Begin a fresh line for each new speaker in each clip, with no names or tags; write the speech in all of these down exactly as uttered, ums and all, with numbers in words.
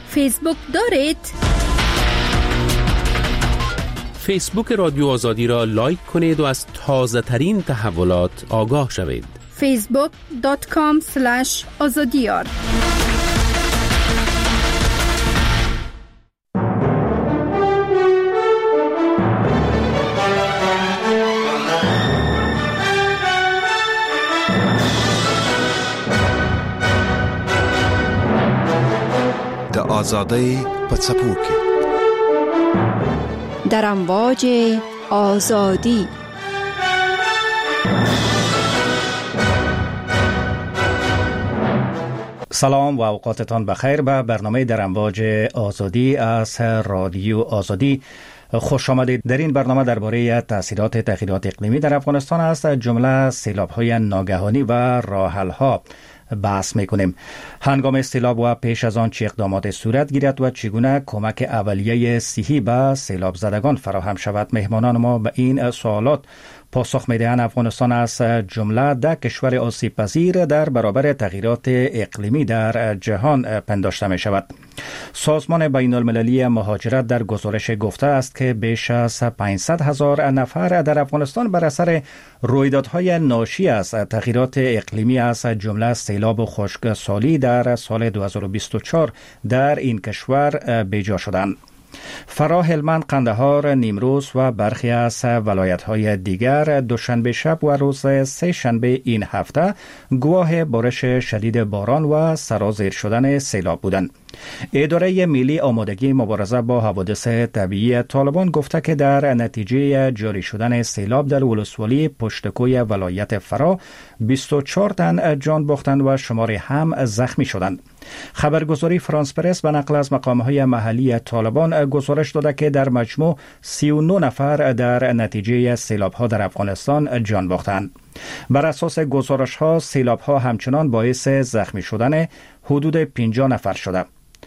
فیسبوک دارید؟
فیسبوک رادیو آزادی را لایک کنید و از تازه ترین تحولات آگاه شوید.
فیسبوک دات کام اسلش آزادیار.
د آزادی پڅپوکي
در امواج آزادی.
سلام و اوقاتتان بخیر. به برنامه در امواج آزادی از رادیو آزادی خوش آمدید. در این برنامه درباره تاثیرات تغییرات اقلیمی در افغانستان است، جمله سیلاب‌های ناگهانی و راه‌حل‌ها بحث میکنیم. هنگام سیلاب و پیش از آن چه اقدامات صورت گیرد و چگونه کمک اولیه صحی به سیلاب زدگان فراهم شود؟ مهمانان ما به این سوالات پاسخ میدهند. افغانستان از جمله ده کشور آسیب پذیر در برابر تغییرات اقلیمی در جهان پنداشته می شود. سازمان بین المللی مهاجرت در گزارش گفته است که بیش از پانصد هزار نفر در افغانستان بر اثر رویدادهای ناشی از تغییرات اقلیمی از جمله سیلاب و خشکسالی در سال دو هزار و بیست و چهار در این کشور بیجا شدند. فرا، هلمند، قندهار، نیمروز و برخی از ولایت‌های دیگر دوشنبه شب و روز سه شنبه این هفته گواه بارش شدید باران و سرازیر شدن سیلاب بودند. اداره ملی آمادگی مبارزه با حوادث طبیعی طالبان گفته که در نتیجه جاری شدن سیلاب در ولسوالی پشتکوی ولایت فرا بیست و چهار تن جان باختند و شماری هم زخمی شدند. خبرگزاری فرانس پرس به نقل از مقامهای محلی طالبان گزارش داده که در مجموع سی و نه نفر در نتیجه سیلاب‌ها در افغانستان جان باختند. بر اساس گزارش‌ها سیلاب‌ها همچنان باعث زخمی شدن حدود پنجاه نفر شده.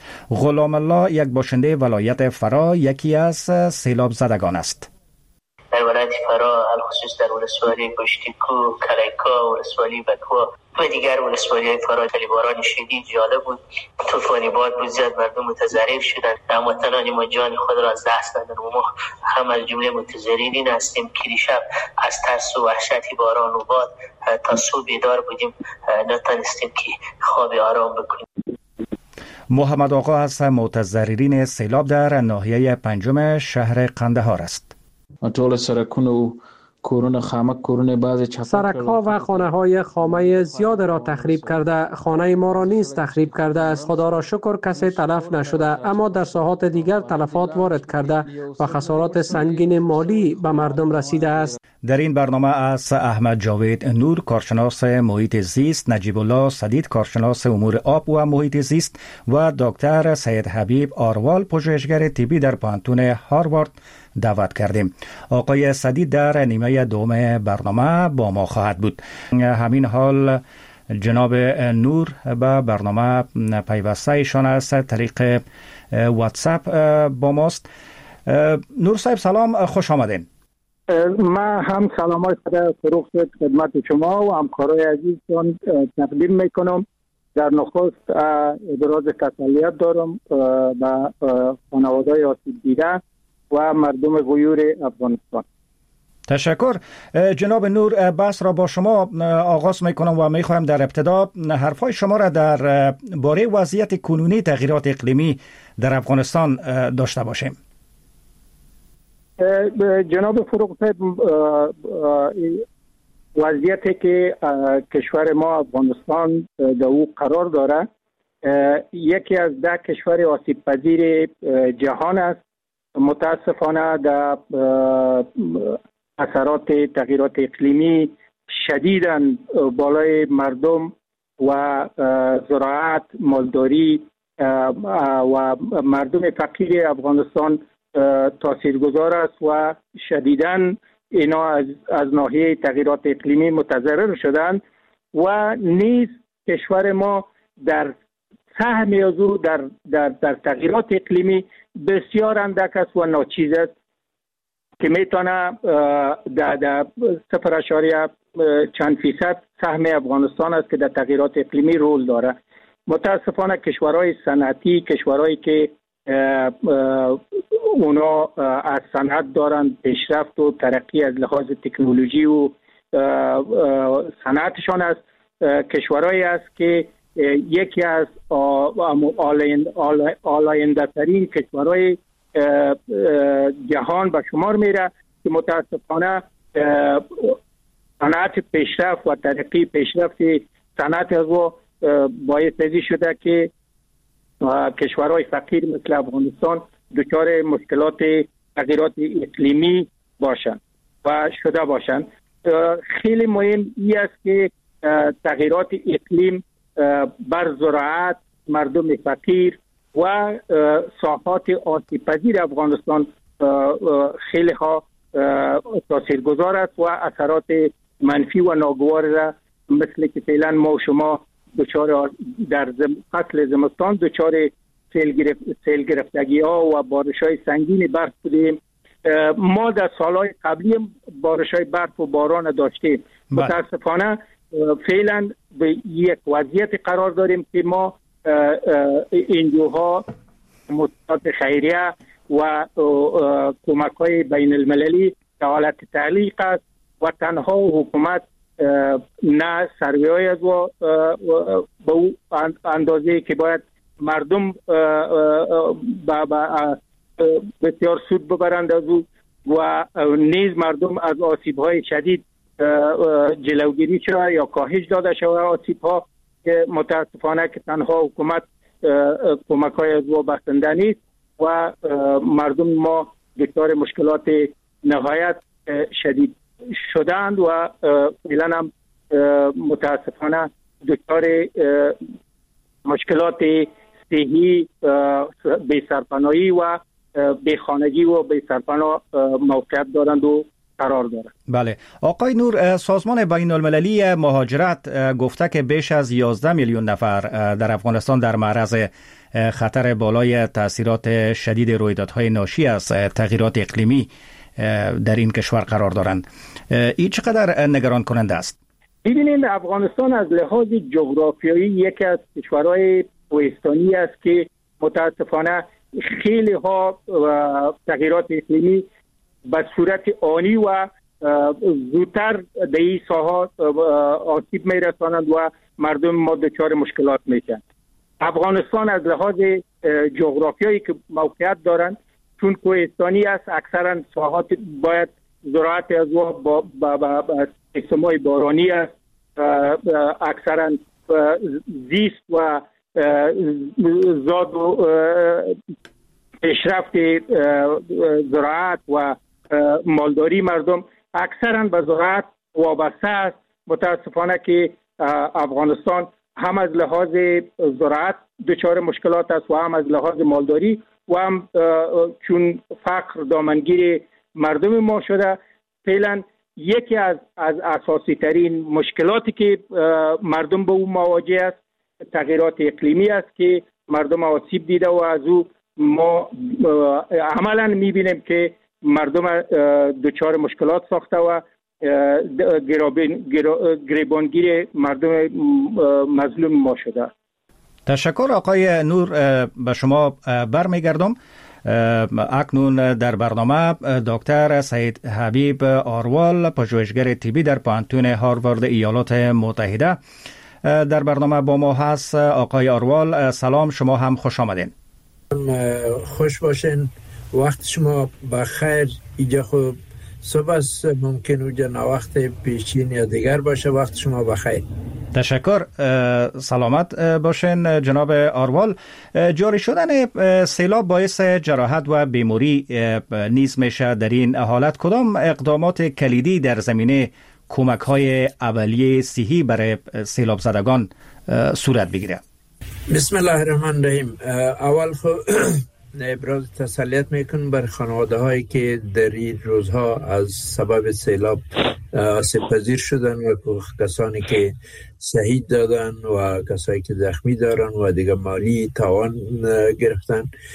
غلام الله، یک باشنده ولایت فرا، یکی از سیلاب زدگان است.
در ولایت فرا الخصوص در ولسوالی پشتیکو، کلیکا، ولسوالی بکوا و دیگر ولسوالی فرا خیلی باران شدید جالب بود. طوفانی باد بود، زیاد مردم متضرر شدند. هموطنان ما جان خود را از دست دادند و ما هم از جمله متضررین هستیم که دیشب از ترس و وحشت باران و باد تا صبح بیدار بودیم، نتونستیم که خواب آرام بکنیم.
محمد آقا از متضررین سیلاب در ناحیه پنجم شهر قندهار است.
ټول سرکونه و کورونه خامک کورونه بعض چپه
سرک‌ها و خانه‌های خامه زیاد را تخریب کرده، خانه ما را نیز تخریب کرده است. خدا را شکر کسی تلف نشده، اما در ساحات دیگر تلفات وارد کرده و خسارات سنگین مالی به مردم رسیده است.
در این برنامه از احمد جاوید نور، کارشناس محیط زیست، نجیب الله سدید، کارشناس امور آب و محیط زیست و دکتر سید حبیب آروال، پژوهشگر طبی در پانتون هاروارد دعوت کردیم. آقای سدید در نیمه دوم برنامه با ما خواهد بود. همین حال جناب نور به برنامه پیوسته ایشان از طریق واتساپ با ماست. نور صاحب سلام، خوش آمدین.
ما هم سلامای خدا فروغ خدمت شما و همکارای عزیزتان تقدیم میکنم. در نخست ابراز تسلیت دارم به خانواده‌های آسیب دیده و مردم غیور افغانستان.
تشکر. جناب نور، بحث را با شما آغاز میکنم و میخواهم در ابتدا حرفای شما را در باره وضعیت کنونی تغییرات اقلیمی در افغانستان داشته باشیم.
جناب فروغ صاحب، وضعیتی که کشور ما افغانستان در او قرار داره یکی از ده کشور آسیب پذیر جهان است. متاسفانه در اثرات تغییرات اقلیمی شدیداً بالای مردم و زراعت، مالداری و مردم فقیر افغانستان تاثیرگذار است و شدیداً اینا از, از ناحیه تغییرات اقلیمی متضرر شدند و نیز کشور ما در سهم از او در, در, در تغییرات اقلیمی بسیار اندک است و ناچیز است که میتونه در, در صفر اشاریه چند فیصد سهم افغانستان است که در تغییرات اقلیمی رول داره. متاسفانه کشورهای صنعتی، کشورهایی که اونا از صنعت دارن پیشرفت و ترقی از لحاظ تکنولوژی و صنعتشان است، کشورهایی است که یکی از آلاینده ترین کشورهای جهان به شمار میره که متاسفانه صنعت پیشرفت و ترقی پیشرفت صنعت از او باعث شده که کشورهای فقیر مثل افغانستان دچار مشکلات تغییرات اقلیمی باشند و شده باشند. خیلی مهم این است که تغییرات اقلیم بر زراعت، مردم فقیر و ساحات آسیب پذیر افغانستان خیلی ها تاثیرگذار است و اثرات منفی و ناگوار را مثل که فعلا ما و شما دچار در فصل زمستان دچار سیل گرفت سیل گرفتگی ها و بارش های سنگین برف بودیم. ما در سالهای قبلی بارش های برف و باران داشتیم. متاسفانه فعلا به یک وضعیت قرار داریم که ما انجوها مؤسسات خیریه و کمک های بین المللی در حالت تعلیق است و تنها حکومت نه سروی از و به او اندازه که باید مردم بسیار سود ببرند از او و نیز مردم از آسیب های شدید جلوگیری شود یا کاهش داده شود آسیب ها که متاسفانه که تنها حکومت کمک های از او بخشنده نیست و مردم ما دچار مشکلات نهایت شدید شدند و فعلا هم متاسفانه دچار مشکلات صحی، بی‌سرپناهی و بیخانگی و بی‌سرپناه موقعیت دارند و قرار دارند.
بله آقای نور، سازمان بین المللی مهاجرت گفته که بیش از یازده میلیون نفر در افغانستان در معرض خطر بالای تاثیرات شدید رویدادهای ناشی از تغییرات اقلیمی در این کشور قرار دارند. این چقدر نگران کننده است؟
ببینید افغانستان از لحاظ جغرافیایی یکی از کشورهای کوهستانی است که متاسفانه خیلی ها تغییرات اقلیمی به صورت آنی و زودتر در این ساحات آسیب میرسانند و مردم ما دچار مشکلات میشن. افغانستان از لحاظ جغرافیایی که موقعیت دارند چون کوهستانی است، اکثرا ساحات باید زراعت از و با با با سیستم‌های بارانی است، اکثرا زیست و زاد و پیشرفت زراعت و مالداری مردم اکثرا به زراعت وابسته است. متاسفانه که افغانستان هم از لحاظ زراعت دچار مشکلات است و هم از لحاظ مالداری و هم چون فقر دامنگیر مردم ما شده. فعلا یکی از از اساسی ترین مشکلاتی که مردم به او مواجه است تغییرات اقلیمی است که مردم آسیب دیده و از او ما عملا میبینیم که مردم دچار مشکلات ساخته و گریبانگیر مردم مظلوم ما شده.
تشکر آقای نور، به شما برمیگردم. اکنون در برنامه دکتر سعید حبیب آروال، پژوهشگر طبی در پوهنتون هاروارد ایالات متحده در برنامه با ما هست. آقای آروال سلام، شما هم خوش آمدین.
خوش باشین، وقت شما بخیر. اینجا خب صبح است، ممکن اونجا وقت پیشین یا دیگر باشه. وقت شما بخیر.
تشکر، سلامت باشین جناب آروال. جاری شدن سیلاب باعث جراحت و بیماری نیز میشه. در این حالت کدام اقدامات کلیدی در زمینه کمک های اولیه صحی برای سیلاب زدگان صورت بگیره؟
بسم الله الرحمن الرحیم. اول خب ابراز تسلیت میکنم بر خانواده هایی که در این روزها از سبب سیلاب آسیب پذیر شدن و کسانی که شهید دادن و کسانی که زخمی دارن و دیگه مالی تاوان گرفتن.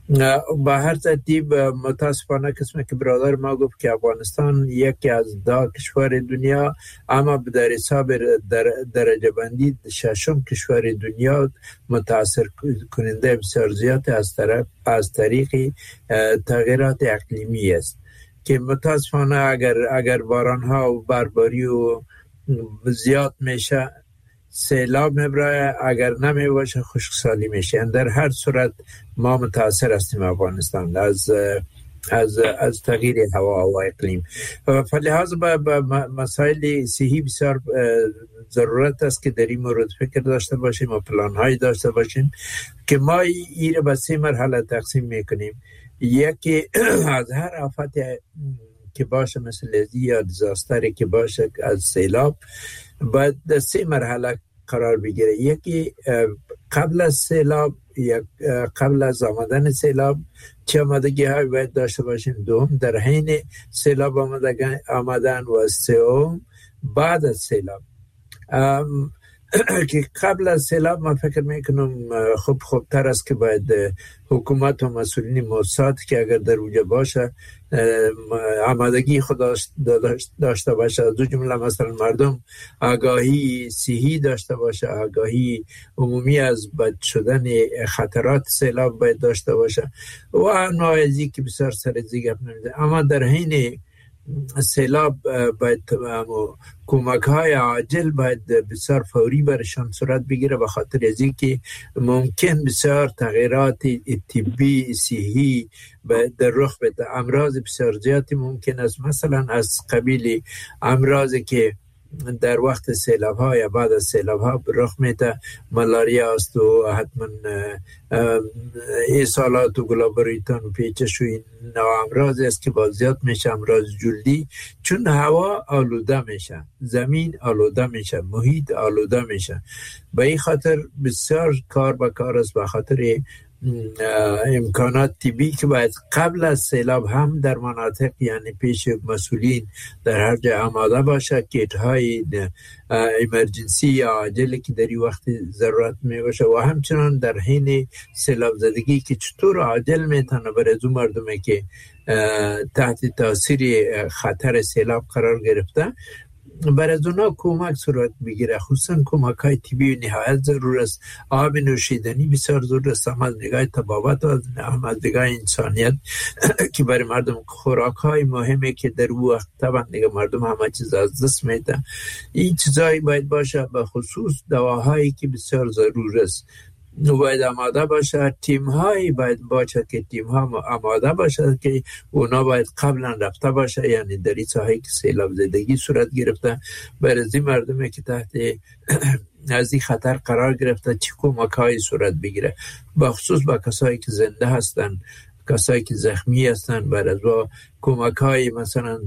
با هر ترتیب متاسفانه قسمه که برادر ما گفت که افغانستان یکی از ده کشور دنیا، اما در حساب در درجه بندی ششم کشور دنیا متاثر کننده بسیار زیاد از طرف از طریق تغییرات اقلیمی است که متاسفانه اگر اگر باران ها و برباری و زیاد میشه سیلاب میبره، اگر نمی باشه خشکسالی میشه. در هر صورت ما متاثر هستیم افغانستان از از از تغییر هوا و اقلیم. فلحاظ به مسائل صحی بسیار ضرورت است که در این مورد فکر داشته باشیم و پلان های داشته باشیم که ما این به سه مرحله تقسیم میکنیم. یکی از هر آفت که باشه مثل لزی یا دیزاستری که باشه از سیلاب باید در سه مرحله قرار بگیره. یکی قبل از سیلاب یا قبل از آمدن سیلاب چه آمادگی های باید داشته باشیم. دوم در حین سیلاب آمدن و سوم بعد از سیلاب. که قبل از سیلاب من فکر میکنم خوب خوبتر است که باید حکومت و مسئولین موساد که اگر در اونجا باشه آمادگی خود داشته باشه، از دو جمله مثلا مردم آگاهی صحی داشته باشه، آگاهی عمومی از بد شدن خطرات سیلاب باید داشته باشه و نوازی که بسیار سرزی گپ نمیده. اما در حین سیلاب باید کمک های عاجل باید بسیار فوری برشان صورت بگیره، به خاطر از اینکه ممکن بسیار تغییرات طبی صحی در رخ بده. امراض بسیار زیادی ممکن است، مثلا از قبیل امراضی که در وقت سیلاب ها یا بعد از سیلاب ها رخ میده، ملاریا است و حتما ایسالات و گلابریتان و پیچش و این نوع امراض است که باز زیاد میشه. امراض جلدی، چون هوا آلوده میشه، زمین آلوده میشه، محیط آلوده میشه. به این خاطر بسیار کار به کار است، به خاطر امکانات طبی که باید قبل از سیلاب هم در مناطق یعنی پیش مسئولین در هر جای آماده باشه، کیت های ایمرجنسی یا عاجلی که در این وقت ضرورت می باشه و همچنان در حین سیلاب زدگی که چطور عاجل میتونه برای دو مردمی که تحت تاثیر خطر سیلاب قرار گرفته برای اونا کمک صورت بگیره. خصوصا کمک های طبی نهایت ضرور است. آب نوشیدنی بسیار ضرور است، هم از نگاه طبابت و هم از نگاه انسانیت که برای مردم خوراک های مهمه که در وقت طبعا دیگه مردم همه چیز از دست میده. این چیزایی باید باشه، به خصوص دواهایی که بسیار ضرور است باید آماده باشه. تیم هایی باید باشه که تیم ها آماده باشه که اونا باید قبلا رفته باشه، یعنی در این ساحه که سیلاب زدگی صورت گرفته برای این مردمی که تحت از این خطر قرار گرفته چی کمک های صورت بگیره، به خصوص با کسایی که زنده هستن، کسایی که زخمی هستن. برای از کمک های مثلا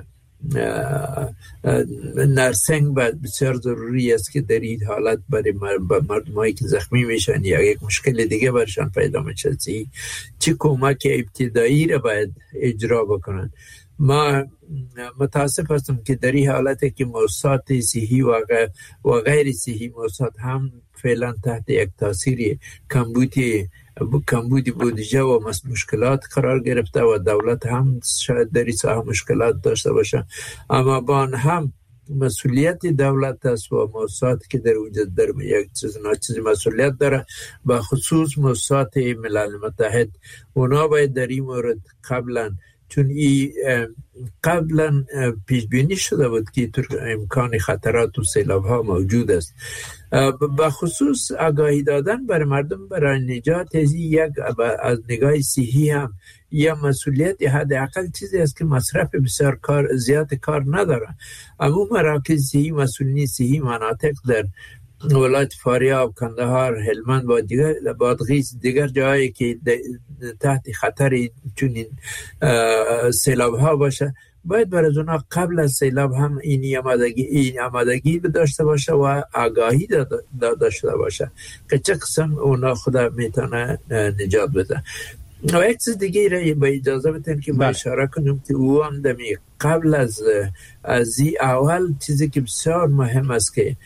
نرسنگ باید بسیار ضروری است که در این حالت برای مردمایی که زخمی میشن یا یک مشکل دیگه برشان پیدا میشه چی کمک ابتدایی را باید اجرا بکنن. ما متاسف هستم که در این حالتی که موسسات صحی و غیر صحی موسسات هم فعلا تحت یک تاثیر کمبودی کمبودی بودجه و مشکلات قرار گرفته و دولت هم شاید در این ساحه مشکلات داشته باشه، اما با آن هم مسئولیت دولت است و موسسات که در وجود در یک چیز ناچیز مسئولیت داره، به خصوص موسسات ملل متحد. اونا باید در این مورد قبلا، چون ای قبلا پیش بینی شده بود که امکان خطرات و سیلاب ها موجود است، به خصوص آگاهی دادن برای مردم برای نجات از یک از نگاه صحی هم یا مسئولیت حداقل چیزی است که مصرف بسیار کار زیاد کار نداره. اما مراکز صحی، مسئولین صحی مناطق در ولایت فاریاب، کندهار، هلمند و دیگر بادغیس دیگر جایی که تحت خطر چنین سیلاب ها باشه باید برای اونا قبل از سیلاب هم این آمادگی این آمادگی داشته باشه و آگاهی داشته باشه که چه قسم اونا خدا میتونه نجات بده. و یک چیز دیگه را با اجازه بتیم که ما اشاره کنیم که او هم دمی قبل از از این اول چیزی که بسیار مهم است که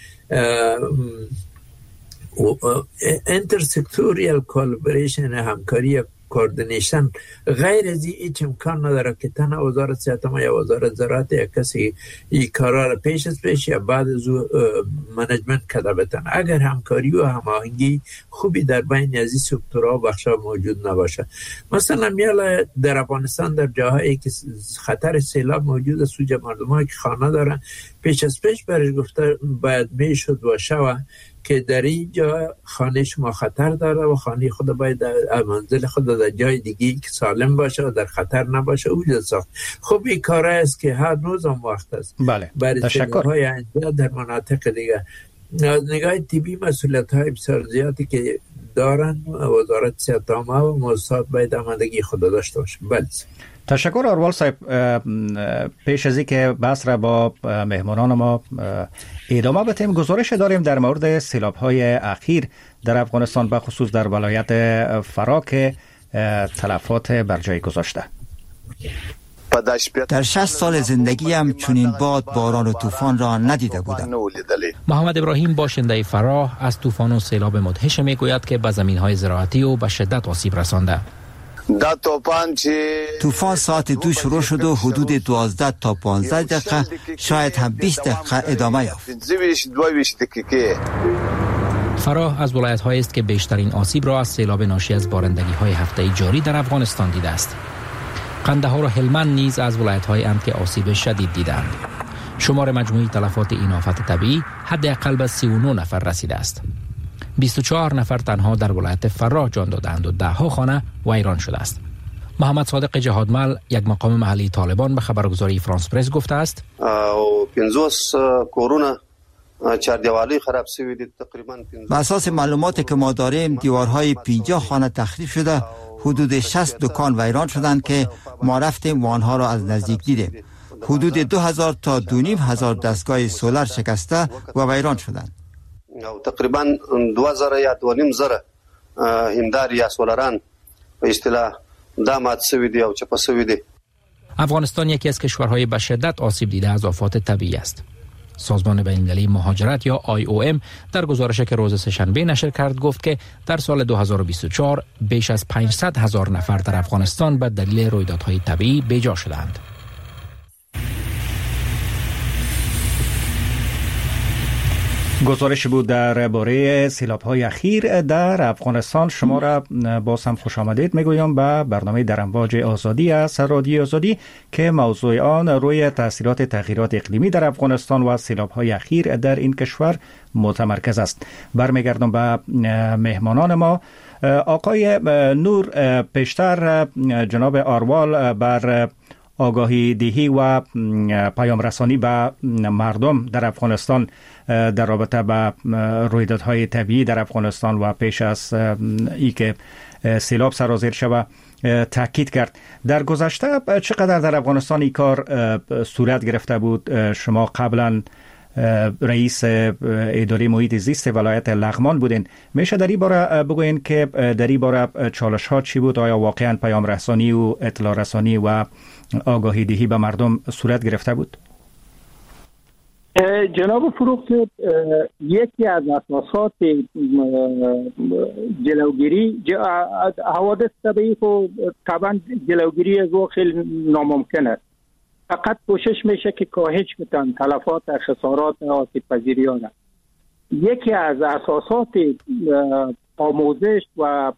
انترسکتوریال کولابوریشن، همکاری کوردینیشن غیر از این هیچ امکان نداره که تنها وزارت صحت ما یا وزارت زراعت یا کسی این کارا را پیش از پیش یا بعد از منیجمنت کرده بتن. اگر همکاری و هماهنگی خوبی در بین از این سکتورها و بخشا موجود نباشه، مثلا میاله در افغانستان در جاهایی که خطر سیلاب موجود است، سوی مردمایی که خانه دارن پیش از پیش برش گفته باید میشد و شوه که در اینجا خانه شما خطر داره و خانه خود باید در منزل خود در جای دیگه که سالم باشه و در خطر نباشه وجود ساخت. خب این کار است که هر روز هم وقت است.
بله.
برای تشکر. اینجا در مناطق دیگه از نگاه طبی مسئولیت های بسیار زیادی که دارن وزارت صحت عامه و موسسات باید آمادگی خود داشته باشه. بله.
تشکر اروال صاحب. پیش از اینکه بحث را با مهمانان ما ادامه بدیم، گزارش داریم در مورد سیلاب‌های اخیر در افغانستان به خصوص در ولایت فرا که تلفات بر جای گذاشته.
در شصت سال زندگیم چنین باد، باران و طوفان را ندیده بودم.
محمد ابراهیم باشنده فراه از طوفان و سیلاب مدهش میگوید که به زمین‌های زراعتی و به شدت آسیب رسانده.
طوفان ساعت دو شروع شد و حدود دوازده تا پانزده دقیقه شاید هم بیست دقیقه ادامه یافت.
فراه از ولایت‌هایی است که بیشترین آسیب را از سیلاب ناشی از بارندگی‌های هفته‌ای جاری در افغانستان دیده است. قندهار و هلمند نیز از ولایت‌هایی اند که آسیب شدید دیدند. شمار مجموعی تلفات این آفت طبیعی حداقل به سی و نه نفر رسیده است. بیست و چهار نفر تنها در ولایت فراه جان دادند و ده ها خانه ویران شده است. محمد صادق جهادمل، یک مقام محلی طالبان، به خبرگزاری فرانس پرس گفته است
پنځوس کرونا چهاردیوالي خراب شوی دي. تقریبا
بر اساس معلوماتی که ما داریم دیوارهای پنجاه خانه تخریب شده، حدود شصت دکان ویران شدند که ما رفتیم و آنها را از نزدیک دیدیم. حدود دو هزار تا دو نیم هزار دستگاه سولر شکسته و ویران شدند.
تقریبا دو هزار یا دو نیم زره هندار یا سولران به اصطلاح دامات شوی دي او چپه شوی دي.
افغانستان یکی از کشورهای به شدت آسیب دیده از آفات طبیعی است. سازمان بین‌المللی مهاجرت یا آی او ام در گزارشی که روز سه‌شنبه نشر کرد گفت که در سال دو هزار و بیست و چهار بیش از پانصد هزار نفر در افغانستان به دلیل رویدادهای طبیعی بی‌جا شدند.
گزارش بود درباره سیلاب‌های اخیر در افغانستان. شما را باز هم خوش آمدید میگویم به برنامه در امواج آزادی از رادیو آزادی که موضوع آن روی تاثیرات تغییرات اقلیمی در افغانستان و سیلاب‌های اخیر در این کشور متمرکز است. برمیگردم به مهمانان ما. آقای نور، پیشتر جناب آروال بر آگاهی دهی و پیام رسانی به مردم در افغانستان در رابطه با رویدادهای طبیعی در افغانستان و پیش از ای که سیلاب سرازیر شود تاکید کرد. در گذشته چقدر در افغانستان این کار صورت گرفته بود؟ شما قبلا رئیس اداره محیط زیست ولایت لغمان بودین. میشه در این باره بگوین که در این باره چالش ها چی بود؟ آیا واقعا پیام رسانی و اطلاع رسانی و آگاهی دهی به مردم صورت گرفته بود؟
جناب فروخت، یکی از اساسات جلوگیری حوادث طبیعی خو طبعا جلوگیری از او خیلی ناممکن است. فقط کوشش میشه که کاهش بتن تلفات خسارات آسیب پذیری ها. یکی از اساسات آموزش و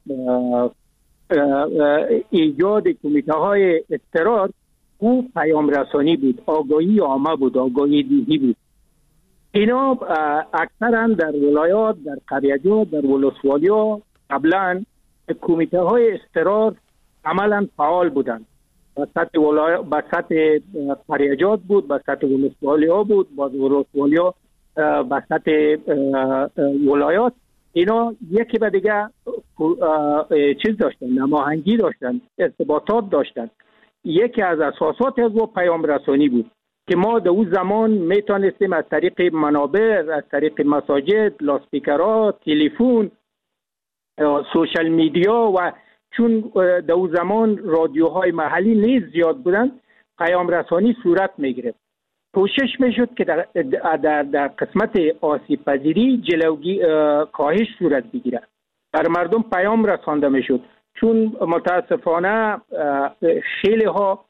ایجاد کمیته های اضطرار او پیام رسانی بود، آگاهی عامه بود، آگاهی دهی بود. اینا اکثرا در ولایات، در قریه‌ها، در ولسوالی‌ها قبلا کمیته های اضطرار عملا فعال بودند. به سطح ولایات، به سطح قریه‌جات بود، به سطح ولسوالی‌ها بود، با ولسوالی‌ها به سطح ولایات. اینا یکی به دیگه چیز داشتن، نماهنگی داشتن، ارتباطات داشتن. یکی از اساسات از او پیام رسانی بود که ما در اون زمان میتونستیم از طریق منابر، از طریق مساجد، لاسپیکرها، تلفن، سوشال میدیا و چون در اون زمان رادیوهای محلی نیز زیاد بودن پیام رسانی صورت میگرفت. کوشش میشد که در, در, در قسمت آسیب پذیری جلوگی کاهش صورت بگیره. بر مردم پیام رسانده میشد چون متاسفانه خیلی ها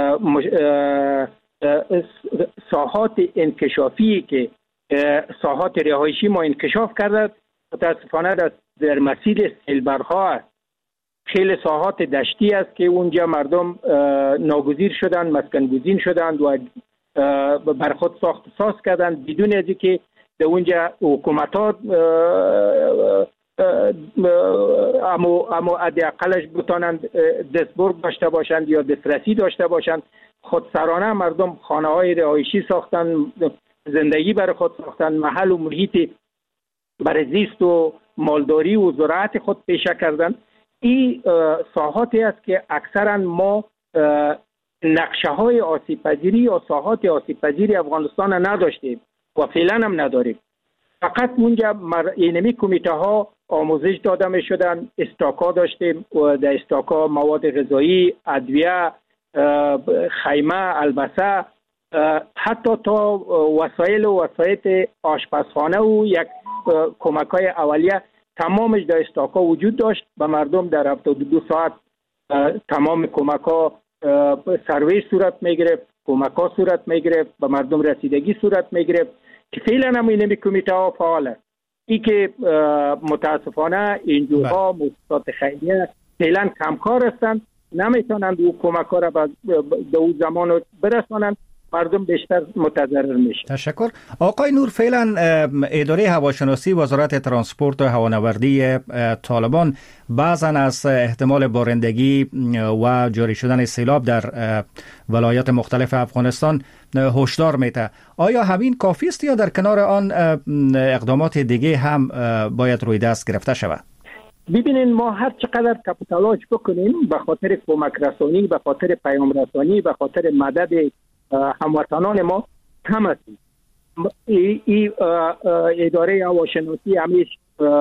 ساحات انکشافی که ساحات رهایشی ما انکشاف کرده متاسفانه در مسیر سیلبرها است. خیلی ساحات دشتی است که اونجا مردم ناگزیر شدند، مسکن گزین شدند و بر خود ساخت ساز کردند بدون از اینکه در اونجا حکومت‌ها اما اما حداقلش بتانند دستبرد داشته باشند یا دسترسی داشته باشند. خودسرانه مردم خانه‌های رهایشی ساختند، زندگی برای خود ساختند، محل و محیط برای زیست و مالداری و زراعت خود پیشه کردند. این ساحاتی است که اکثرا ما نقشه های آسیب پذیری یا ساحات آسیب پذیری افغانستان نداشتیم و فعلا هم نداریم. فقط اونجا اینمی کمیته ها آموزش داده می شدن، استاکا داشتیم و در استاکا مواد غذایی، ادویه، خیمه، البسه، حتی تا وسایل و وسایط آشپزخانه و یک کمک های اولیه تمامش در استاکا وجود داشت. به مردم در هفتاد و دو ساعت تمام کمک ها سرویس صورت می گرفت، کمک ها صورت می گرفت، به مردم رسیدگی صورت می گرفت که فعلا هم اینمی کمیته ها فعال است. ای که متاسفانه اینجورها مؤسسات خیریه فعلا کمکار هستند، نمیتونند او کمک ها را به اون زمان برسانند، مردم بیشتر متضرر میشه.
تشکر. آقای نور، فعلا اداره هواشناسی وزارت ترانسپورت و هوانوردی طالبان بعضا از احتمال بارندگی و جاری شدن سیلاب در ولایات مختلف افغانستان هشدار میده. آیا همین کافی است یا در کنار آن اقدامات دیگه هم باید روی دست گرفته شود؟
ببینین، ما هر چقدر تلاش بکنیم به خاطر کمک رسانی، به خاطر پیام رسانی، به خاطر مدد هموطنان ما کم است. ای, ای اداره هواشناسی همیشه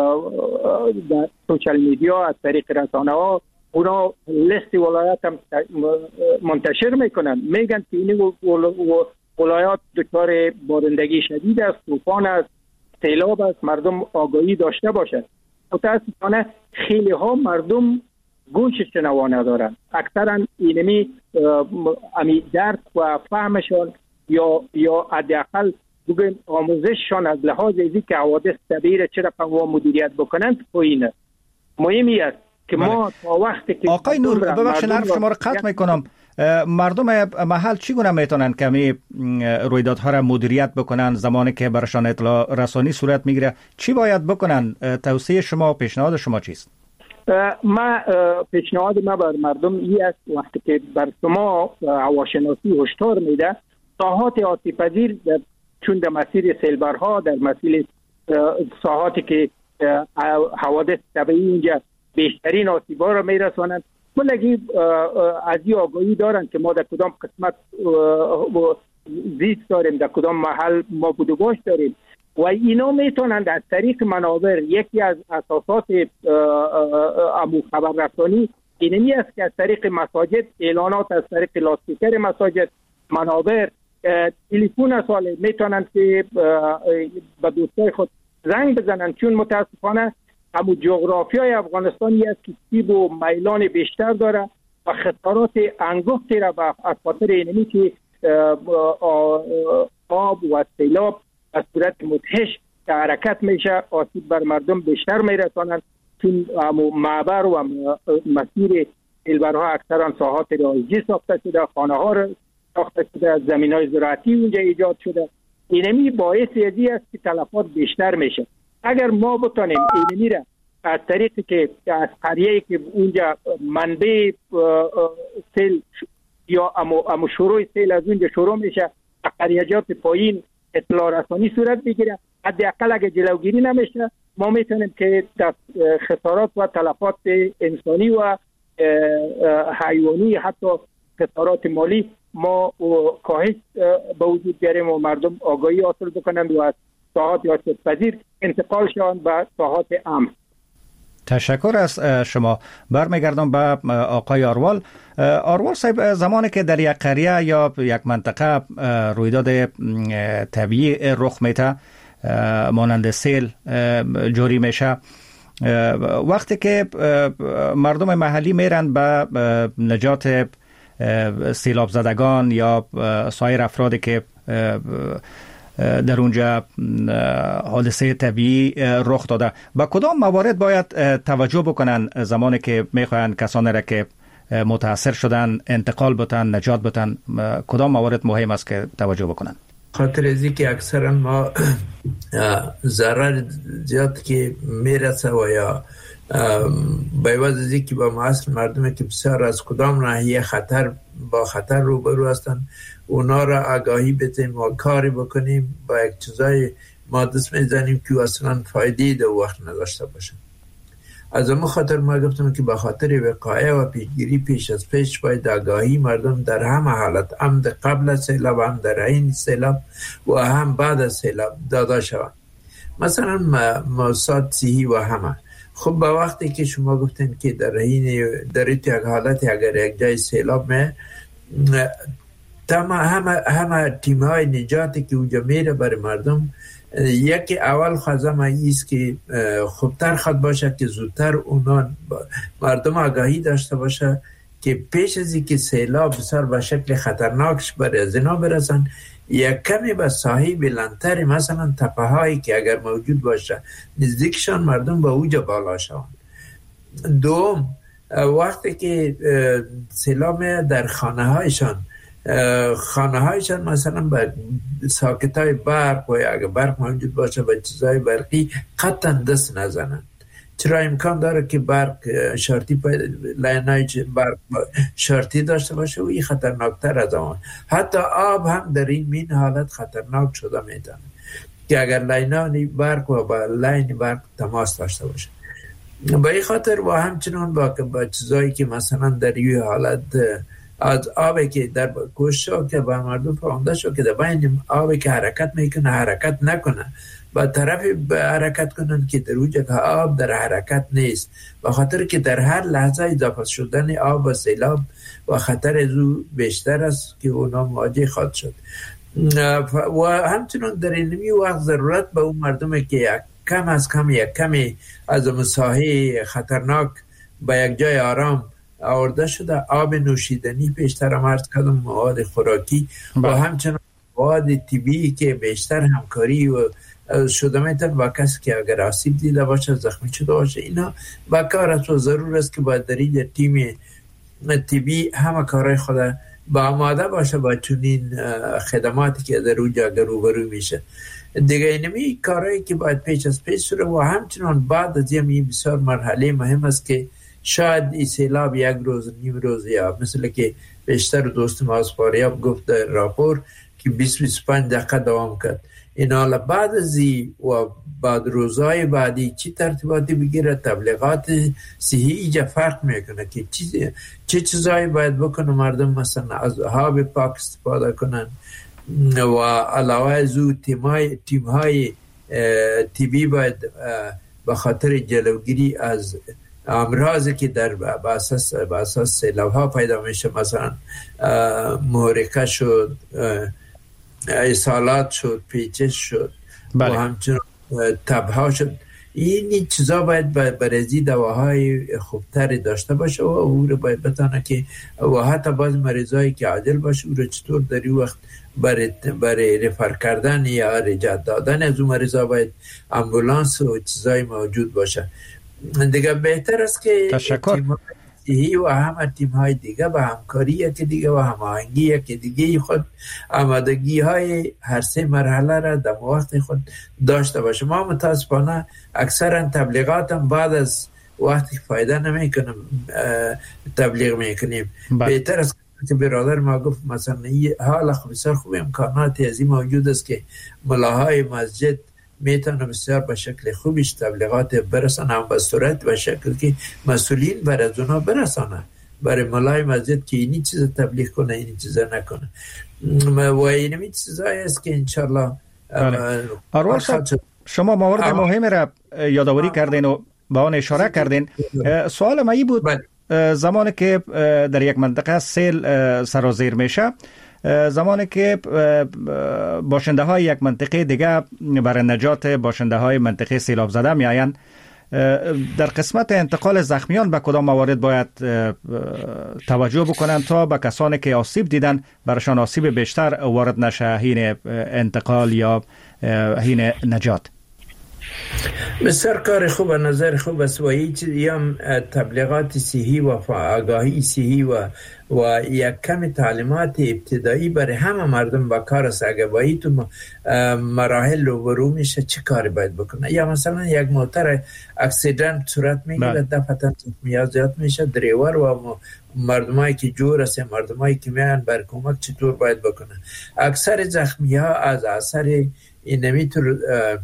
در سوشال میدیا از طریق رسانه ها اونا لیست ولایات هم منتشر میکنن، میگن که این ولایات دچار بارندگی شدید است، طوفان است، سیلاب است، مردم آگاهی داشته باشند. متاسفانه خیلی ها مردم گوش شنوا ندارن. اکثرا اینمی امی درک و فهمشان یا یا حداقل بگیم آموزششان از لحاظ اینکه که حوادث طبیعی چرا قوا مدیریت بکنند پایینه. مهمی است که ما تا وقتی که
آقای نور، ببخشید حرف شما رو قطع میکنم، مردم محل چگونه میتونن کمی رویدادها را مدیریت بکنن زمانی که برشان اطلاع رسانی صورت میگیره؟ چی باید بکنن؟ توصیه شما و پیشنهاد شما چیست؟
ما پیشنهاد ما بر مردم این است وقتی که بر شما هواشناسی هشدار میده ساحات آسیب پذیر چون در مسیر سیلبرها، در مسیر ساحاتی که حوادث طبیعی اینجا بیشترین آسیب‌ها را میرسانند، بلگی از این آگاهی دارن که ما در کدام قسمت زیست داریم، در کدام محل ما بودوباش داریم و اینا میتونند از طریق منابر، یکی از اساسات امو خبررسانی اینمی است که از طریق مساجد، اعلانات از طریق لاسپیکر مساجد، منابر، تلفن ساله میتونند که به دوستای خود زنگ بزنند، چون متاسفانه همو جغرافیای افغانستان است که سیب و میلان بیشتر داره و خسارات انگفتی را از خاطر اینمی که آب و سیلاب از صورت مدهش که حرکت میشه آسیب بر مردم بیشتر میرسانند، چون معبر و مسیر سیلبرها اکثرا ساحات رایجی ساخته شده، خانه ها را ساخته شده، زمین های زراعتی اونجا ایجاد شده. اینمی باعث ازی است که تلفات بیشتر میشه. اگر ما بتانیم اینمی را از طریقی که از قریه‌ای که اونجا منبع سیل یا امو, امو شروع سیل از اونجا شروع میشه، قریه‌جات پایین اطلاع رسانی صورت بگیره، حداقل اگه جلوگیری نمیشه ما میتونیم که خسارات و تلفات انسانی و حیوانی، حتی خسارات مالی ما کاهش به وجود بیاریم و مردم آگاهی حاصل بکنند و از ساحات آسیب پذیر انتقال شوند به ساحات امن.
تشکر از شما. برمیگردم به آقای آروال. آروال صاحب، زمانی که در یک قریه یا یک منطقه رویداد طبیعی رخ میده مانند سیل جاری میشه، وقتی که مردم محلی میرن به نجات سیلاب زدگان یا سایر افرادی که در اونجا حادثه طبیعی رخ داده، با کدام موارد باید توجه بکنن زمانی که میخواین کسانی را که متاثر شدن انتقال بتن، نجات بتن؟ کدام موارد مهم است که توجه بکنن؟
خاطر ازی که اکثرا ما ضرر زیاد که میرسه و یا بیواز ازی که با معاصر مردم که بسیار از کدام ناحیه خطر با خطر روبرو هستن، اونا را آگاهی بدیم و کاری بکنیم با یک چیزای ما دست میزنیم که اصلا فایده در وقت نداشته باشن. از اون خاطر ما گفتم که به خاطر وقایع و پیشگیری پیش از پیش باید آگاهی مردم در همه حالت، هم در قبل از سیلاب، هم در حین سیلاب و هم بعد از سیلاب داده شوند. مثلا موساد صحی و همه. خب با وقتی که شما گفتن که در حین در یک حالت اگر یک جای سیلاب می تمام همه همه تیم‌های نجاتی که اونجا میره برای مردم، یکی اول خواستم ایست که خوبتر خود باشه که زودتر اونا مردم آگاهی داشته باشه که پیش از اینکه سیلاب بسیار به شکل خطرناکش برای از اینا برسن، یک کمی به ساحه بلندتر مثلا تپه هایی که اگر موجود باشه نزدیکشان مردم به اوجا بالا شوند. دوم، وقتی که سیلاب در خانه هایشان خانه هایشان مثلا به ساکت های برق و اگر برق موجود باشه به چیزهای برقی قطعا دست نزنن، چرا امکان داره که برق شارتی لاینای برق شارتی داشته باشه و این خطرناکتر از آن. حتی آب هم در این مین حالت خطرناک شده میتونه که اگر لاینای برق و با لاین برق تماس داشته باشه. به این خاطر و همچنان با, با چیزایی که مثلا در این حالت از آبی که در کوشش که با مردم فراموش شد که در بین آبی که حرکت میکنه حرکت نکنه، با طرف حرکت کنن که در اونجا که آب در حرکت نیست، و خاطر که در هر لحظه اضافه شدن آب و سیلاب و خطر از او بیشتر است که اونا مواجه خواهد شد. و همچنان در این وقت ضرورت به اون مردم که یک کم از کم یک کمی از مساحه خطرناک به یک جای آرام آورده شده، آب نوشیدنی بیشتر عرض کردم، مواد خوراکی و همچنان مواد طبیعی که بیشتر همکاری و شده میتن با کسی که اگر آسیب دیده باشه، زخمی شده باشه، اینا با کار است و ضرور است که باید در این تیم طبی همه کارهای خود با آماده باشه با چنین خدماتی که در اونجا روبرو میشه. دیگه اینمی کارهایی که باید پیش از پیش شده و همچنان بعد از این بسیار مرحله مهم است که شاید این سیلاب یک روز نیم روز یا مثل که بیشتر دوست ما از فاریاب گفت در راپور که بیست بیست و پنج دقیقه دوام کرد. این حالا بعد از این و بعد روزهای بعدی چی ترتیباتی بگیره، تبلیغات صحی ایجا فرق میکنه که چی چه چیزایی باید بکنه مردم، مثلا از آب پاک استفاده کنن و علاوه از او تیمای تیمهای تیبی باید به خاطر جلوگیری از امراضی که در با اساس با اساس سیلاب ها پیدا میشه، مثلا محرقه شد، اسهالات شد، پیچش شد بله. و همچنان تبها شد، این چیزا باید برزی دواهای خوبتری داشته باشه و او رو باید بتانه که و حتی باز مریضایی که عاجل باشه او رو چطور در این وقت برای, برای رفر کردن یا رجعت دادن از اون مریضا باید امبولانس و چیزای موجود باشه. دیگه بهتر است که
تشکر
صحی و همه تیم های دیگه و همکاری یکی دیگه و هماهنگی یکی دیگه خود آمادگی های هر سه مرحله را در وقت خود داشته باشه. ما متاسفانه اکثرا تبلیغاتم بعد از وقتی فایده نمی کنم تبلیغ میکنیم. بهتر است که برادر ما گفت مثلا حالا خب بسیار خوب امکانات ازی موجود است که ملاهای مسجد میتونه بسیار به شکل خوبیش تبلیغات برسانه، هم به صورت و شکل که مسئولین بر از اونا برسانه برای ملای مسجد که اینی چیز تبلیغ کنه اینی چیز نکنه و اینمی چیزایی است که انشالله
آروان شما موارد مهم را یادآوری کردین و با آن اشاره کردین. سوال ما ای بود زمانی که در یک منطقه سیل سرازیر میشه، زمانی که باشنده های یک منطقه دیگه برای نجات باشنده های منطقه سیلاب زده میآیند، در قسمت انتقال زخمیان به کدام موارد باید توجه بکنن تا به کسانی که آسیب دیدن برشان آسیب بیشتر وارد نشه هین انتقال یا هین نجات؟
بسیار کار خوب و نظر خوب است و هیچ هم تبلیغات صحی و آگاهی صحی و و یک کم تعلیمات ابتدایی برای همه مردم با کار است. اگه با این تو مراحل روبرو میشه چه کاری باید بکنه؟ یا مثلا یک موتر اکسیدنت صورت میگیره دفعتا میاد زیاد میشه دریور و مردمایی که جور است مردمایی که میان بر کمک چطور باید بکنه؟ اکثر زخمی ها از اثر این نمیتور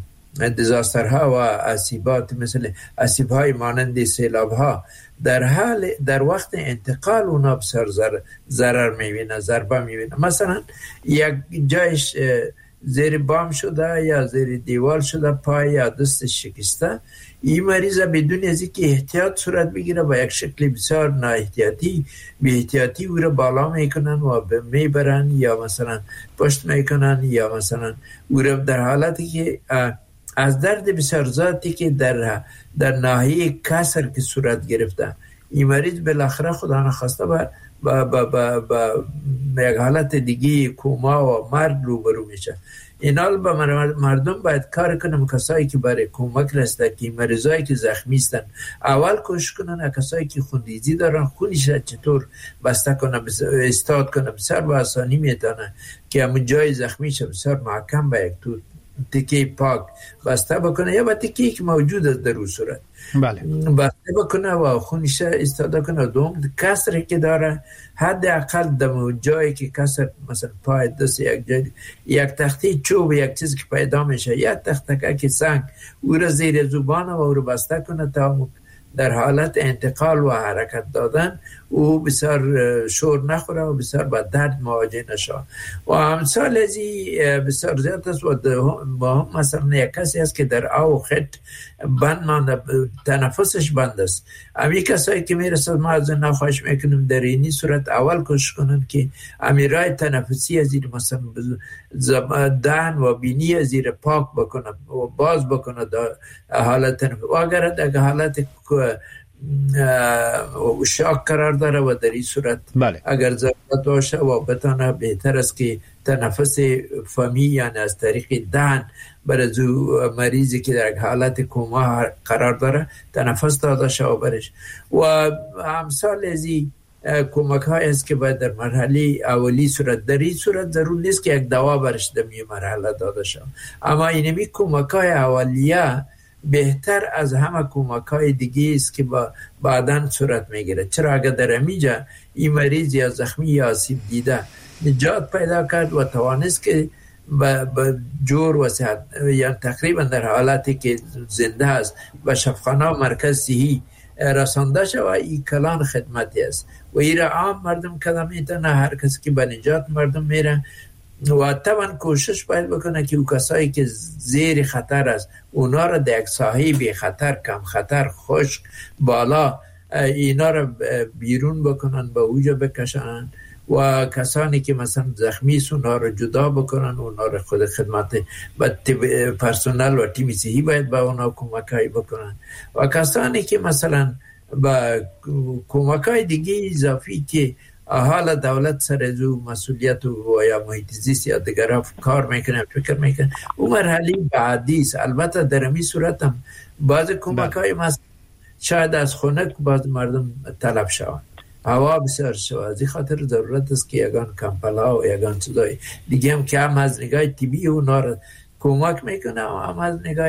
دیزاسترها و آسیبات مثل آسیب‌های مانند سیلاب‌ها در حال در وقت انتقال اونا بسیار ضرر می‌بینه، ضربه می‌بینه. مثلا یک جایش زیر بام شده یا زیر دیوال شده، پای یا دست شکسته، این مریض بدون از اینکه احتیاط صورت بگیره با یک شکل بسیار نااحتیاطی بی احتیاطی او را بالا میکنن و میبرن یا مثلا پشت میکنن یا مثلا او را در حالتی که از درد بسیار زیادی که در در ناحیه کسر که صورت گرفته، این مریض بالاخره خدا نخواسته با با با با, با یک حالت دیگه کوما و مرگ روبرو میشه. اینال با مردم باید کار کنم، کسایی که برای کمک رسته که مریضایی که زخمی هستن اول کوشش کنن، کسایی که خونریزی دارن خونش چطور بسته کنه استاد کنه بسیار با آسانی میتونه که همون جای زخمی شه بسیار محکم با یک تو تکی پاک بسته بکنه یا با تکی که موجود است در اون صورت
بله
بسته بکنه و خونش استاده کنه. دوم کسری که داره حد اقل در جایی که کسر مثلا پای دست یک جای یک تختی چوب یک چیز که پیدا میشه یک تختکه که سنگ او را زیر زبان و او را بسته کنه تا در حالت انتقال و حرکت دادن او بسیار شور نخوره و بسیار با درد مواجه نشه. و امثال ازی بسیار زیاد است و با هم مثلا یک کسی است که در آو خط بند مانده، تنفسش بند است. امی کسایی که میرسد ما از نخواهش میکنیم در اینی صورت اول کوشش کنن که امیرای تنفسی از این مثلا دهن و بینی زیر پاک بکنه و باز بکنه در حالت تنفس و اگر در حالت شاک قرار داره و در این صورت
بله.
اگر ضرورت باشه و بتانه بهتر است که تنفس فمی یعنی از طریق دهن برای مریضی که در حالت کوما قرار داره تنفس داده شو برش. و امثال ازی کمک های است که باید در مرحله اولی صورت در این صورت ضرور نیست که یک دوا برش در می مرحله داده شو، اما اینمی کمک های اولیه بهتر از همه کمک های دیگه است که با بعداً صورت میگیره. چرا اگر در امیجا این مریض یا زخمی یا آسیب دیده نجات پیدا کرد و توانست که با جور و صحت یا تقریبا در حالتی که زنده است و شفاخانه و مرکز صحی رسانده شد و این کلان خدمتی است و این را عام مردم کدام میتونه هر کسی که به نجات مردم میره و طبعا کوشش باید بکنه که او کسایی که زیر خطر است اونا را در یک ساحه بی خطر کم خطر خشک بالا اینا را بیرون بکنن با اوجا بکشن و کسانی که مثلا زخمی است اونا را جدا بکنن، اونا را خود خدمت با پرسنل و تیم صحی باید با اونا کمکایی بکنن و کسانی که مثلا با کمکای دیگه اضافی که حالا دولت سر از او مسئولیت و یا محیط زیست یا دیگر کار میکنه فکر میکنه اون مرحله بعدی است. البته در این صورت هم بعض کمک های مثلا شاید از خنک بعض مردم طلب شوند، هوا بسیار شود، از این خاطر ضرورت است که یگان کمپلا و یگان چیزای دیگه هم که هم از نگاه طبی اونا را کمک میکنه و هم از نگاه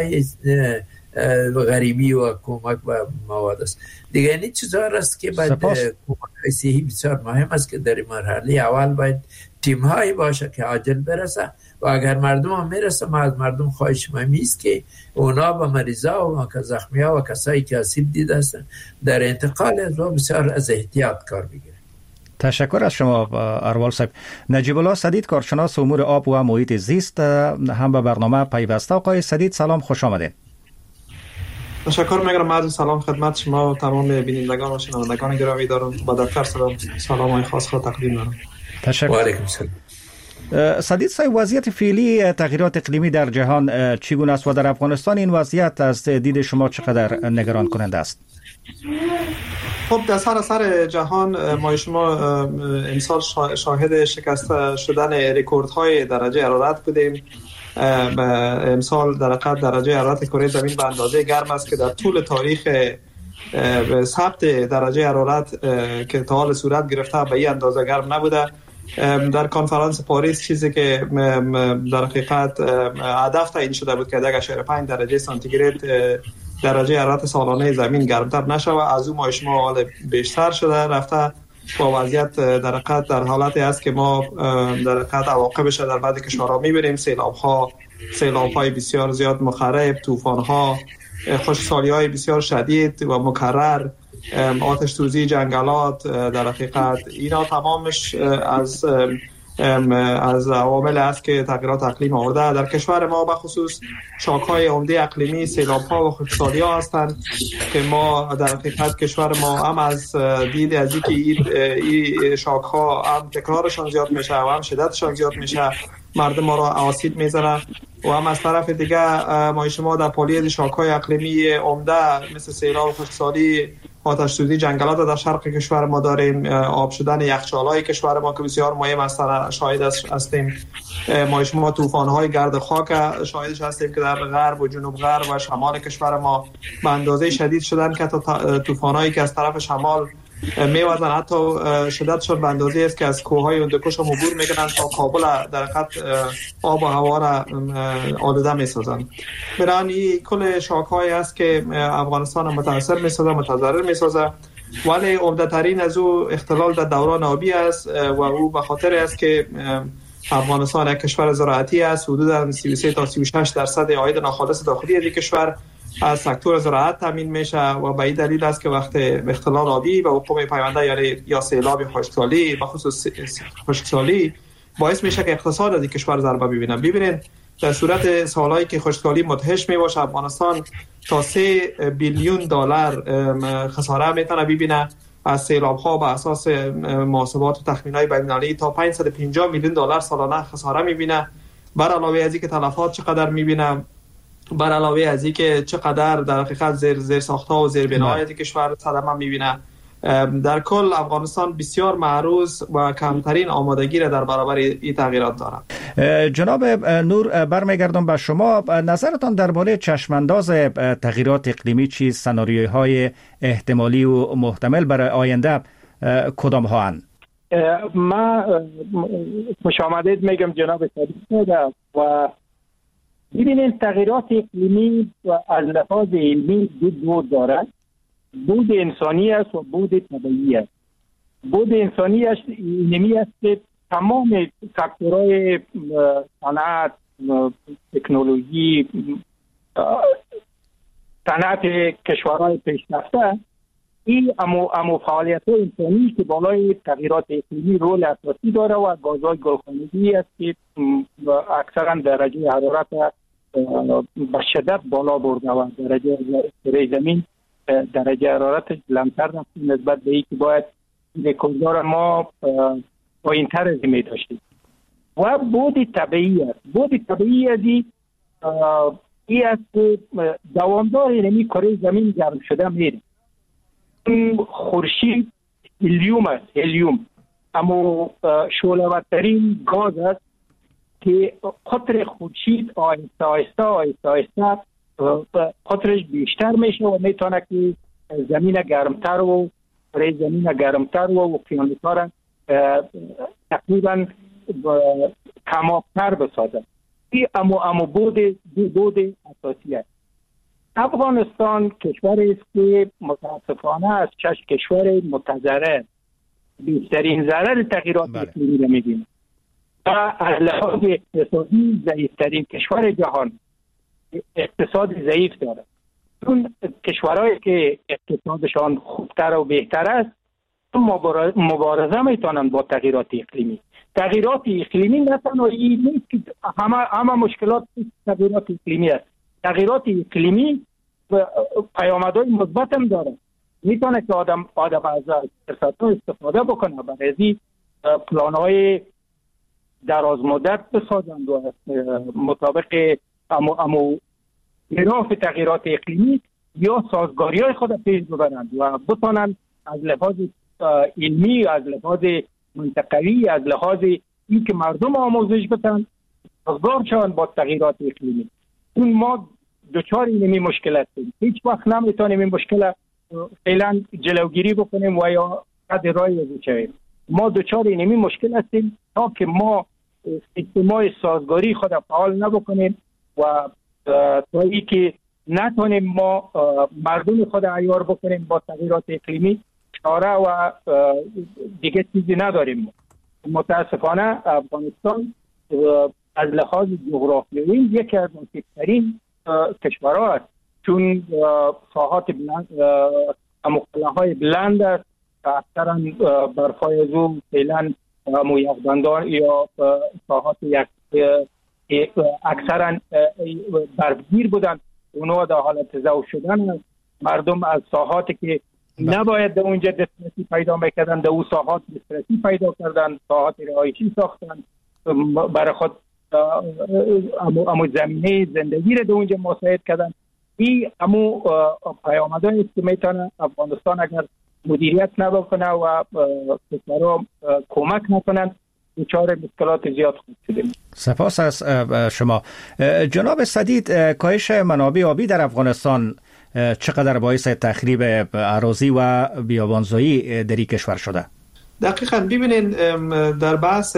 غریبی و کمک به مواد است دیگه. این چیزا است که باید کمک صحی بسیار مهم است که در مرحله اول باید تیم هایی باشه که عاجل برسه و اگر مردم هم میرسه ما از مردم خواهش مهمی است که اونا با مریضا و زخمی ها و کسایی که آسیب دیده هستند در انتقال از او بسیار از احتیاط کار بگیره.
تشکر از شما اروال صاحب. نجیب الله سدید کارشناس امور آب و محیط زیست هم به برنامه پیوسته. آقای سدید سلام، خوش آمدید.
تشکر میگم. عرض سلام خدمت شما و تمام بینندگان و شنوندگان گرامی دارم. با دکتر سلام سلام های خاص خود تقدیم دارم.
تشکر.
و علیکم السلام.
سدید صاحب، وضعیت فعلی تغییرات اقلیمی در جهان چگونه است و در افغانستان این وضعیت از دید شما چقدر نگران کننده است؟
خب در سراسر جهان ما شما امسال شاهد شکست شدن رکوردهای درجه حرارت بودیم. امسال در حقیقت درجه حرارت کره زمین به اندازه گرم است که در طول تاریخ ثبت درجه حرارت که تا حال صورت گرفته به این اندازه گرم نبوده. در کنفرانس پاریس چیزی که در حقیقت هدف تعیین شده بود که یک ممیز پنج درجه سانتیگراد درجه حرارت سالانه زمین گرمتر نشود، از اون ما شما حال بیشتر شده رفته. با وضعیت در حقیقت در حالتی است که ما در حقیقت عواقبش در بعضی کشورها می‌بینیم: سیلاب‌ها، سیلاب‌های بسیار زیاد مخرب، طوفان‌ها، خشکسالی‌های بسیار شدید و مکرر، آتش سوزی جنگلات. در حقیقت اینا تمامش از از عوامل است که تغییرات اقلیم آورده. در کشور ما به خصوص شاک‌های عمده اقلیمی سیلاب‌ها و خشکسالی‌ها هستند که ما در حقیقت کشور ما هم از دید از اینکه این شاک‌ها هم تکرارشان زیاد میشه و هم شدتشان زیاد میشه مردم ما را آسیب میزنه، و هم از طرف دیگه ما شما در پالید شاک‌های اقلیمی عمده مثل سیلاب و خشکسالی، آتش سوزی جنگلات در شرق کشور ما داریم، آب شدن یخچال‌های کشور ما که بسیار مهم است شاهد هستیم. ما شما طوفان‌های گرد خاک شاهدش هستیم که در غرب و جنوب غرب و شمال کشور ما به اندازه شدید شدن که طوفان‌هایی که از طرف شمال میوزن حتی شدتشون به اندازه است که از کوههای هندوکش هم عبور میکنن تا کابل در حقیقت آب و هوا را آلوده میسازن. برای این کل شاک‌های است که افغانستان متاثر میسازه، متضرر میسازه، ولی عمده ترین از او اختلال در دوران آبی است و او به خاطر است که افغانستان یک کشور زراعتی است. حدود سی و سه تا سی و شش درصد عاید ناخالص داخلی از کشور از سکتور زراعت تامین میشه و به این دلیل است که وقت اختلال آبی و حکم پیونده یعنی یا سیلاب خشکسالی به خصوص خشکسالی باعث میشه که اقتصاد از این کشور ضربه ببینه. ببینید در صورت سالهایی که خشکسالی مدهش میباشه افغانستان تا سه بیلیون دلار خساره میتونه ببینه از سیلاب ها. به اساس محاسبات و تخمین های بین‌المللی تا پانصد و پنجاه میلیون دلار سالانه خساره میبینه. بر علاوه از اینکه تلفات چقدر میبینه، بر علاوه از اینکه چقدر در حقیقت زیر زیر ساخت‌ها و زیر بناهای کشور صدمه می‌بینه، در کل افغانستان بسیار معروض و کمترین آمادگی را در برابر این تغییرات دارد.
جناب نور، برمیگردم به شما. نظرتان درباره چشمانداز تغییرات اقلیمی چیست؟ سناریوهای احتمالی و محتمل برای آینده کدام ها اند؟
ما خوش آمدید میگم جناب صدیق و ببینید تغییرات اقلیمی از لحاظ علمی دو بود دارد. بود انسانی است و بود طبیعی است. بود انسانی است اینمی است که تمام سکتورهای صنعت، تکنولوژی، صنعت کشورهای پیشرفته این امو امو فعالیت انسانی که بالای تغییرات اقلیمی رول اساسی داره و گازهای گلخانگی است که اکثرا درجه حرارت به شدت بالا برده و درجه کره زمین درجه حرارت لمتر رفت نسبت به اینکه باید رکورددار ما پایین‌تر از این داشتیم. و بود طبیعی است. بود طبیعی از این است که دوامدار اینمی کره زمین گرم شده میره. خورشید هلیوم است، هلیوم اما شعله‌ورترین گاز است که قطر خورشید آهسته آهسته آهسته آهسته قطرش بیشتر میشه و میتونه که زمین گرمتر و کره زمین گرمتر و اقیانوس‌ها را تقریبا کم‌آب‌تر بسازه. این اما اما بود بود اساسی است. افغانستان کشوری است که متاسفانه از شش کشور متضرر بیشترین ضرر تغییرات اقلیمی را می‌بینه و از لحاظ اقتصادی ضعیف‌ترین کشور جهان اقتصاد ضعیف داره. اون کشورهایی که اقتصادشان خوبتر و بهتر است مبارزه میتونن با تغییرات اقلیمی. تغییرات اقلیمی نه تنها این نیست که همه همه مشکلات تغییرات اقلیمی است. تغییرات اقلیمی پیامدهای مثبت هم داره. میتونه که آدم آدم از فرصت‌ها استفاده بکنه برای پلان‌های دراز مدت بسازند و مطابق امو امو گراف تغییرات اقلیمی یا سازگاری های خود پیش ببرند و بتوانند از لحاظ علمی، از لحاظ منطقوی، از لحاظ این که مردم آموزش بدن سازگار شوند با تغییرات اقلیمی. اون ما دچار این مشکل هستیم. هیچ وقت نمیتونیم این مشکل فعلا جلوگیری بکنیم و یا قد رای بشویم. ما دچار این مشکل هستیم تا که ما سیستم‌های سازگاری خود فعال نبکنیم و تا ای که نتونیم ما مردم خود عیار بکنیم با تغییرات اقلیمی، چاره و دیگه چیزی نداریم. متاسفانه افغانستان از لحاظ جغرافیایی یکی از مهمترین کشورها است، چون ساحات بلند مقطع‌های بلند است که اکثرا برفای از او فعلا یخبندان یا ساحات یک اکثرا برفگیر بودند، اونها در حالت ضعف شدن است. مردم از ساحاتی که نباید در اونجا دسترسی پیدا میکردن در اون ساحات دسترسی پیدا کردن، ساحات رهایشی ساختن برای خود، امو, امو زمینه زندگی رو در اونجا مساعد کردن. این امو پیامدهایی است که میتونه افغانستان اگر مدیریت نبکنه و کشورها کمک نکنند دچار مشکلات زیاد خود شدیم.
سپاس از شما. جناب سدید، کاهش منابع آبی در افغانستان چقدر باعث تخریب اراضی و بیابانزایی در این کشور شده؟
دقیقاً ببینید، در بحث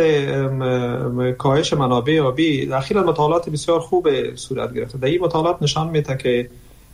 کاهش منابع آبی اخیراً مطالعات بسیار خوب صورت گرفته. در این مطالعات نشان میده که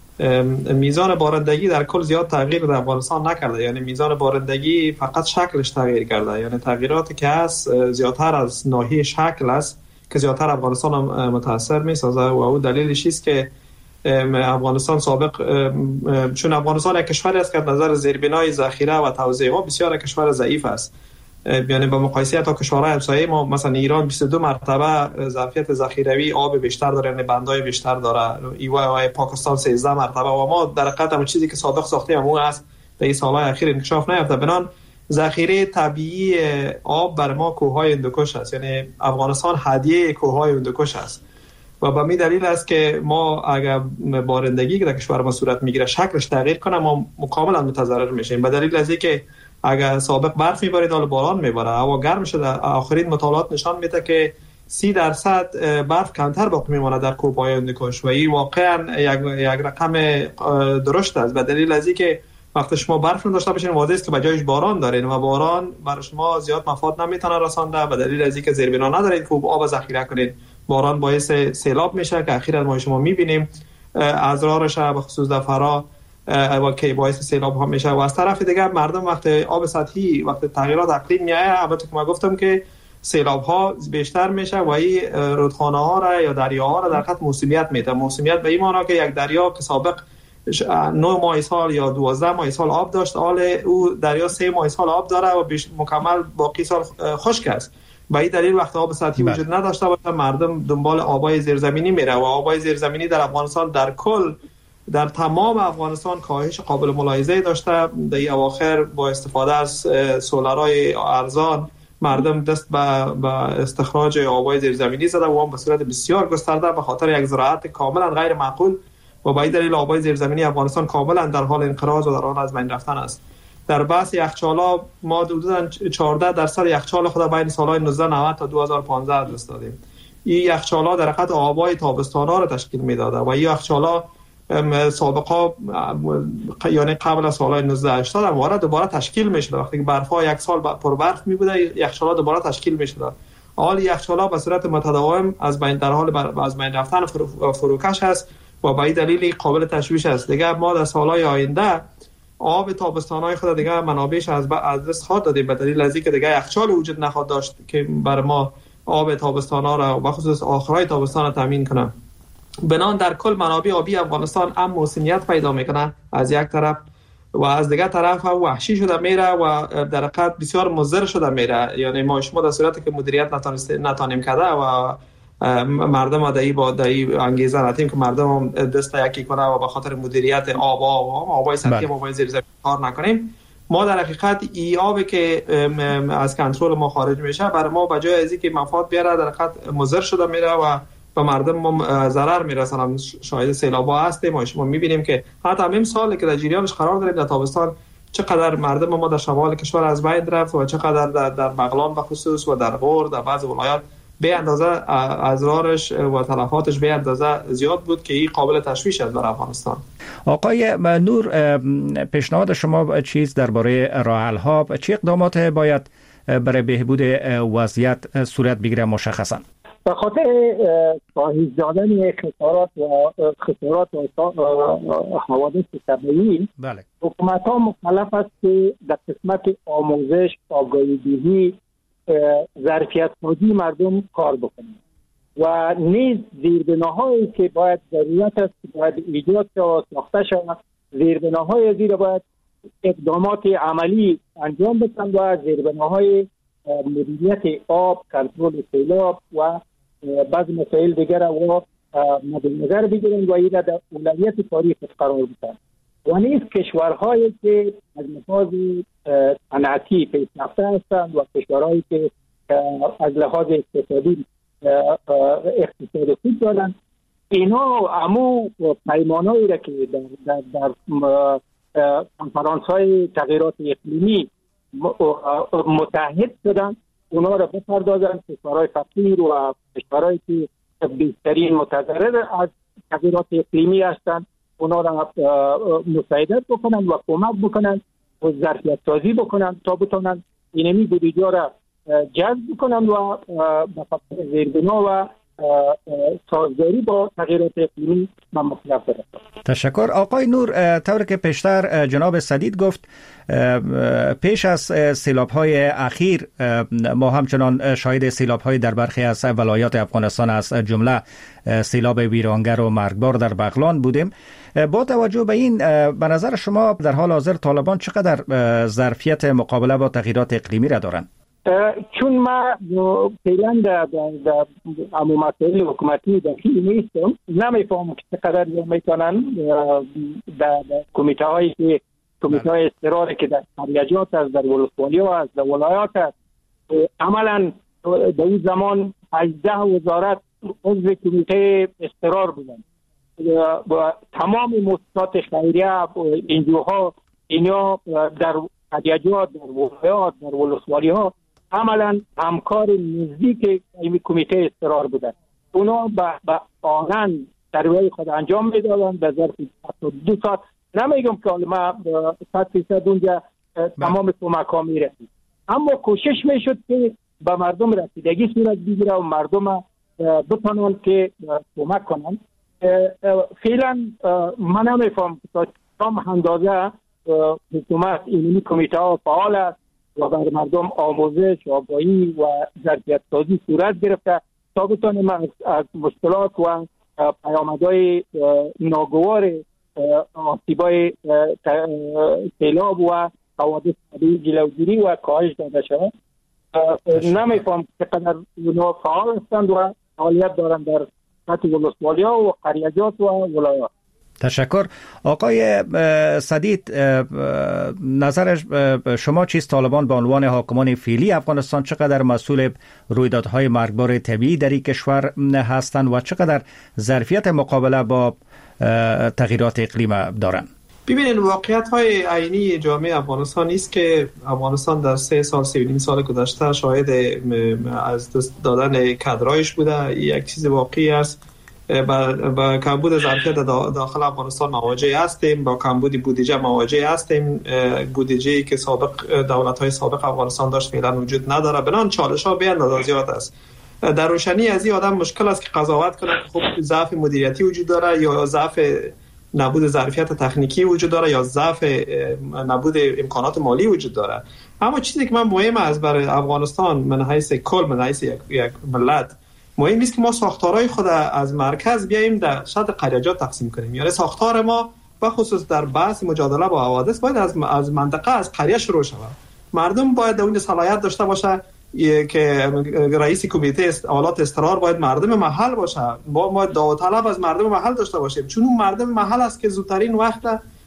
میزان بارندگی در کل زیاد تغییر در افغانستان نکرده، یعنی میزان بارندگی فقط شکلش تغییر کرده، یعنی تغییراتی که هست زیادتر از ناحیه شکل است که زیادتر افغانستان متاثر میسازه و اون دلیلش است که افغانستان سابق، چون افغانستان یک کشوری است که از نظر زیربنای ذخیره و توزیع آب بسیار کشور ضعیف است، یعنی با مقایسه تا کشورهای همسایه ما مثلا ایران بیست و دو مرتبه ظرفیت ذخیروی آب بیشتر داره، یعنی بندای بیشتر داره، ایوا پاکستان سیزده مرتبه و ما در حقیقت همون چیزی که سابق ساختیم همون است در این سالهای اخیر انکشاف نیافته. بنان ذخیره طبیعی آب بر ما کوههای هندوکش است، یعنی افغانستان هدیه کوههای هندوکش است و به می دلیل است که ما اگر بارندگی که در کشور ما صورت میگیره شکلش تغییر کنه ما کاملا متضرر میشیم، به دلیل از اینکه اگر سابق برف میبارید حالا باران میباره، هوا گرم شده. آخرین مطالعات نشان میده که سی درصد برف کمتر باقی میمونه در کوههای هندوکش و این واقعا یک یک رقم درشت است، به دلیل از اینکه وقتی شما برف داشته باشین واضحه است که بجایش باران دارین و باران برای شما زیاد مفاد نمیتونه رسانده، به دلیل از اینکه زیربنا ندارین خوب آب ذخیره کنین. باران باعث سیلاب میشه که اخیراً ما شما میبینیم ازرارش به خصوص در فرا و که باعث سیلاب ها میشه. و از طرف دیگه مردم وقتی آب سطحی وقتی تغییرات اقلیم میاد، البته که ما گفتم که سیلاب ها بیشتر میشه و این رودخانه ها را یا دریاها را در خط موسمیت میده. موسمیت به این معنی که یک دریا که سابق نه ماه سال یا دوازده ماه سال آب داشت، حال او دریا سه ماه سال آب داره و مکمل باقی سال خشک است. به این دلیل وقتی آب سطحی وجود نداشته باشه مردم دنبال آبای زیرزمینی میره و آبای زیرزمینی در افغانستان در کل در تمام افغانستان کاهش قابل ملاحظه داشته. در این اواخر با استفاده از سولارهای ارزان مردم دست به به استخراج آبای زیرزمینی زده و آن به صورت بسیار گسترده به خاطر یک زراعت کاملا غیر معقول و به این دلیل آبای زیرزمینی افغانستان کاملا در حال انقراض و در حال از بین رفتن است. در بحث یخچالا ما حدوداً چهارده درصد یخچال خود بین سالهای نوزده نود تا دو هزار و پانزده دست دادیم. این یخچالا در حقیقت آبای تابستان‌ها را تشکیل میداده و این یخچالا سابقا یعنی قبل از سالهای نوزده هشتاد هم وارد دوباره تشکیل میشد. وقتی که برف‌ها یک سال پر برف میبوده یخچالا دوباره تشکیل میشد. حال یخچالا به صورت متداوم از بین در حال از بین رفتن فروکش است و به این دلیل قابل تشویش است. دیگه ما در سالهای آینده آب تابستان‌های خود دیگه منابعش از از دست خواهد دادیم به دلیل از اینکه دیگه یخچال وجود نخواهد داشت که بر ما آب تابستان‌ها را و خصوص آخرای تابستان را تامین کنه. بنان در کل منابع آبی افغانستان هم موسمیت پیدا میکنه از یک طرف و از دیگر طرف هم وحشی شده میره و در حقیقت بسیار مضر شده میره. یعنی ما شما در صورتی که مدیریت نتانیم کرده و مردم دایی با دایی انگیزه ندیم که مردم دست یکی کنه و به خاطر مدیریت آب و آبای سطحی و آبای زیرزمینی کار نکنیم، ما در حقیقت ای آبی که از کنترل ما خارج میشه برای ما بجای از اینکه مفاد بیاره در حقیقت مضر شده میره و به مردم ما ضرر میرسه. هم شاهد سیلابا هستیم و شما میبینیم که حتی همین سالی که در جریانش قرار داریم در تابستان چقدر مردم ما در شمال کشور از بین رفت و چقدر در, در بغلان به خصوص و در غور در بعض ولایات به اندازه اضرارش و تلفاتش به اندازه زیاد بود که این قابل تشویش است برای افغانستان.
آقای نور، پیشنهاد شما چیز درباره راه حل ها، چه اقدامات باید برای بهبود وضعیت صورت بگیره مشخصا؟
به خاطر کاهش دادن خسارات و خسارات و حوادث طبیعی،
بله،
حکومت ها مکلف است که در قسمت آموزش، آگاهی دهی، ظرفیت سازی مردم کار بکنند و نیز زیربناهایی که باید ضرورت است باید ایجاد و ساخته شود، زیربناهای زیر باید اقدامات عملی انجام بدن و زیربناهای مدیریت آب، کنترل سیلاب و بعض مسائل دیگر و مد نظر بگیرند و اینا در اولویت تاریخ قرار بدن. و نیز کشورهایی که از لحاظ صنعتی پیشرفته هستند و کشورهایی که از لحاظ اقتصادی اقتصاد خوب دارند، اینا عمو پیمانهایی را که در در در کنفرانس‌های تغییرات اقلیمی متحد شدن اونا را بپردازن. کشورهای فقیر و کشورهایی که بیشترین متضرر از تغییرات اقلیمی هستند اونا را مساعدت بکنن و کمک بکنن و ظرفیت سازی بکنن تا بتونن اینمی بودجه را جذب بکنن و به خاطر زیربنا و سازگاری با تغییرات اقلیمی مخالف برسن.
تشکر. آقای نور، طوری که پیشتر جناب سدید گفت، پیش از سیلاب‌های اخیر ما همچنان شاهد سیلاب‌های در برخی از ولایات افغانستان از جمله سیلاب ویرانگر و مرگبار در بغلان بودیم. با توجه به این، به نظر شما در حال حاضر طالبان چقدر ظرفیت مقابله با تغییرات اقلیمی را دارند؟
چون ما فعلا در در مسائل حکومتی داخلی نیستم، نمیفهمم که چقدر میتونن در کمیته هایی که کمیته های اضطراری که در قریجات است، در ولسوالی ها است، در ولایات است، عملا در اون زمان هجده وزارت عضو کمیته اضطرار بودن و تمام مؤسسات خیریه انجوها اینا در قریجات، در ولایات، در ولسوالی ها عملا همکار نزدیک این کمیته اضطرار بودن. اونا به آنان سروی خود انجام میدادن به ظرف دو ساعت. نمیگم که ما صد فیصد اونجا تمام کمک ها میرسید، اما کوشش میشد که به مردم رسیدگی صورت بگیره و مردم بتونن که کمک کنن. فعلا من نمیفهم تا چه اندازه حکومت این کمیته ها فعال است و بر مردم آموزش، آگاهی و ظرفیت سازی صورت گرفته تا بتونیم از مشکلات و پیامدهای ناگوار آسیبای سیلاب و حوادث طبیعی جلوگیری و کاهش داده شود. نمیفهم چقدر اونا فعال هستند و فعالیت دارند در سطح ولسوالی‌ها و قریجات و ولایات.
تشکر. آقای سدید، نظر شما چیست؟ طالبان به عنوان حاکمان فعلی افغانستان چقدر مسئول رویدادهای مرگبار طبیعی در این کشور هستند و چقدر ظرفیت مقابله با تغییرات اقلیم دارند؟
ببینید، واقعیت های عینی جامعه افغانستان است که افغانستان در سه سال سه و نیم سال گذشته شاهد از دست دادن کادرایش بوده. یک چیز واقعی است. با کمبود ظرفیت داخل افغانستان مواجه هستیم، با کمبود بودجه مواجه هستیم. بودجه‌ای که سابق دولت‌های سابق افغانستان داشت فعلا وجود نداره. بنان چالش‌ها به اندازه زیاد است. در روشنی از این آدم مشکل است که قضاوت کنه که خب ضعف مدیریتی وجود داره یا ضعف نبود ظرفیت تکنیکی وجود داره یا ضعف نبود امکانات مالی وجود داره. اما چیزی که من مهم است برای افغانستان من حیث کل من حیث یک, یک ملت مهم است که ما ساختارهای خود از مرکز بیاییم در سطح قریجات تقسیم کنیم. یعنی ساختار ما و خصوص در بحث مجادله با حوادث باید از از منطقه از قریه شروع شود. مردم باید اون صلاحیت داشته باشه که رئیس کمیته آلات اضطرار باید مردم محل باشه. ما ما داوطلب از مردم محل داشته باشیم، چون اون مردم محل است که زودترین وقت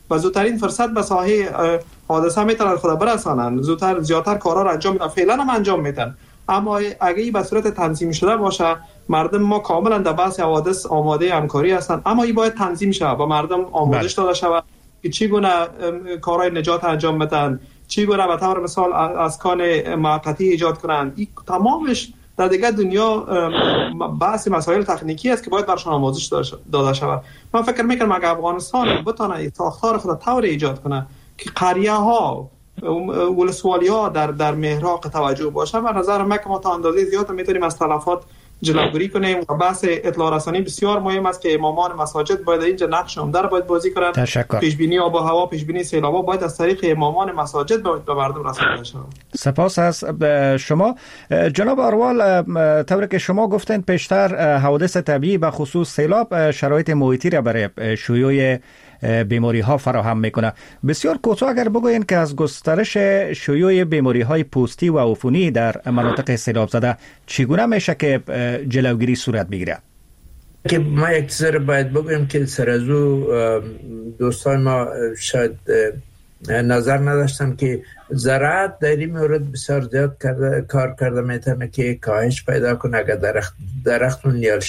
و زودترین فرصت به ساحه حادثه میتونن خود برسانن، زودتر زیادتر کارا رو انجام میدن، فعلا هم انجام میدن. اما اگه این به صورت تنظیم شده باشه، مردم ما کاملا در بحث حوادث آماده همکاری هستند، اما این باید تنظیم شود و مردم آموزش داده شود که چگونه کارهای نجات انجام بدن، چگونه به طور مثال اسکان موقتی ایجاد کنند. این تمامش در دیگه دنیا بحث مسائل تکنیکی است که باید برشان آموزش داده شود. من فکر میکنم اگه افغانستان بتونه ساختار خود طور ایجاد کنه که قریه ها ولسوالی ها در در محراق توجه باشه، و نظر من که ما تا اندازه زیاد میتونیم از تلفات جلوگیری کنیم. و بحث اطلاع رسانی بسیار مهم است که امامان مساجد باید اینجا نقش عمده را باید بازی کنند. پیش بینی آب و هوا، پیش بینی سیلاب‌ها باید از طریق امامان مساجد باید به مردم رسانده شود.
سپاس از شما جناب آروال. طوری که شما گفتن پیشتر حوادث طبیعی به خصوص سیلاب شرایط محیطی را برای شیوع بیماری ها فراهم میکنه. بسیار کوتاه اگر بگوین که از گسترش شیوع بیماری های پوستی و عفونی در مناطق سیلاب زده چگونه میشه که جلوگیری صورت بگیره؟
که ما یک چیز باید بگویم که سر از او دوستان ما شاید نظر نداشتن که زراعت در این مورد بسیار زیاد کرده، کار کرده میتونه که کاهش پیدا کنه اگر درخت درخت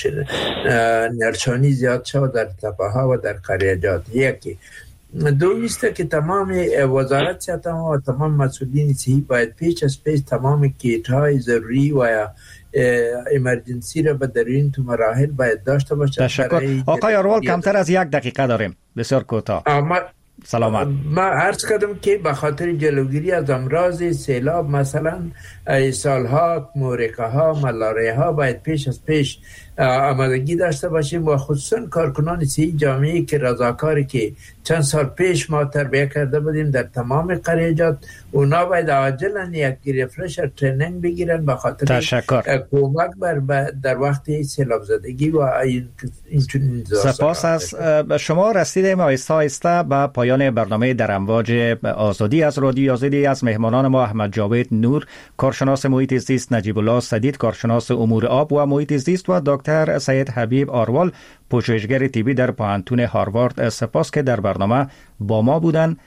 نیالشانی زیاد شود در تپه ها و در قریجات. یکی دو است که تمام وزارت صحت و تمام مسئولین صحی باید پیش از پیش تمام کیت های ضروری و یا ایمرجنسی را به در این تو مراحل باید داشته باشه.
تشکر. آقای آروال کمتر از یک دقیقه داریم، بسیار کوتاه. سلامت.
ما عرض کردم که به خاطر جلوگیری از امراض سیلاب مثلا اسهال ها، مورکه ها، ملاریا ها باید پیش از پیش آمادگی داشته باشیم و خصوصا کارکنان صحی جامعه که رضاکاری که چند سال پیش ما تربیت کرده بودیم در تمام قریجات، اونا باید عاجلا یک ریفرشر ترینینگ بگیرن به خاطر
تشکر.
کمک بر در وقت سیلاب زدگی و این این
سپاس از شما. رسیدیم آهسته آهسته به پایان برنامه در امواج آزادی. از رادیو آزادی از مهمانان ما احمد جاوید نور، کارشناس محیط زیست، نجیب الله سدید، کارشناس امور آب و محیط زیست، و دکتر سید حبیب آروال، پژوهشگر طبی در پوهنتون هاروارد. سپاس که در برنامه با ما بودن.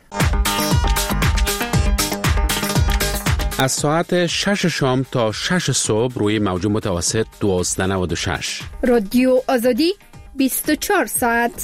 از ساعت شش شام تا شش صبح روی موج متوسط دوازده نود و شش
رادیو آزادی بیست و چهار ساعت.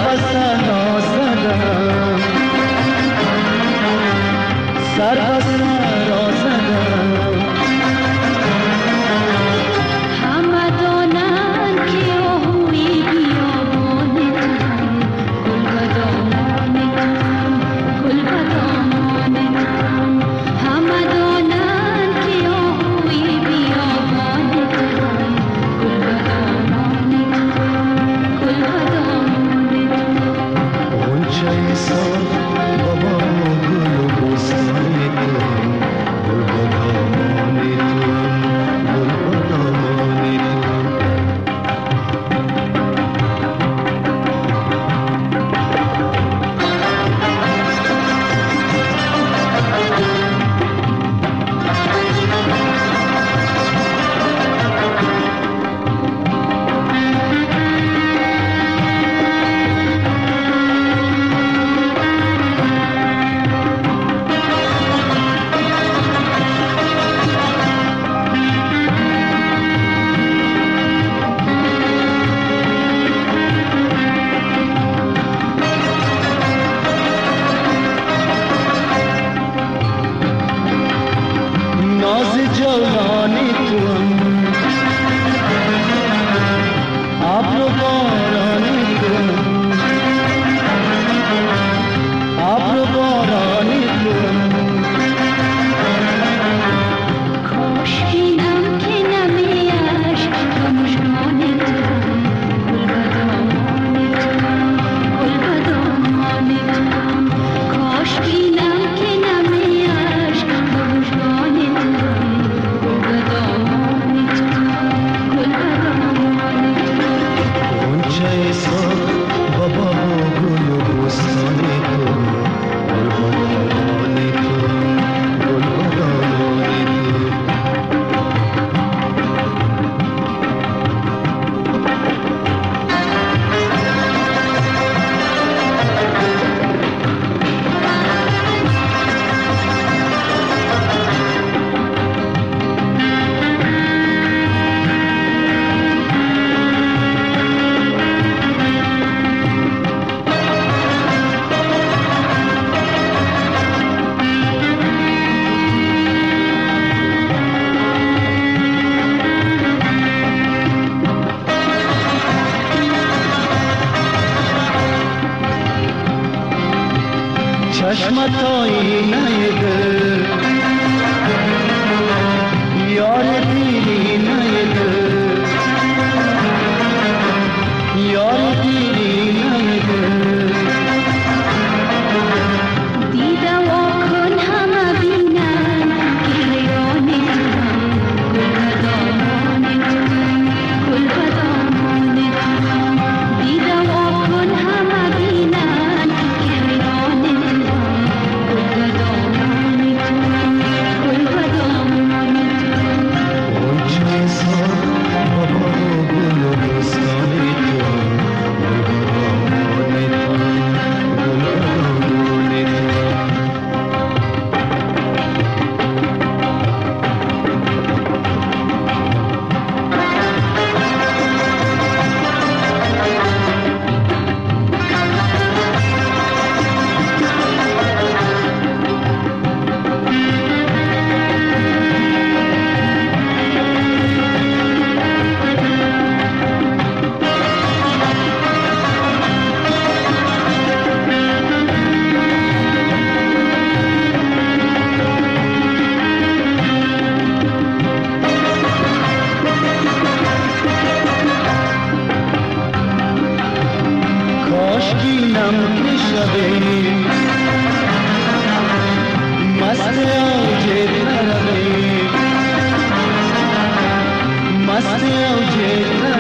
मस्त औजे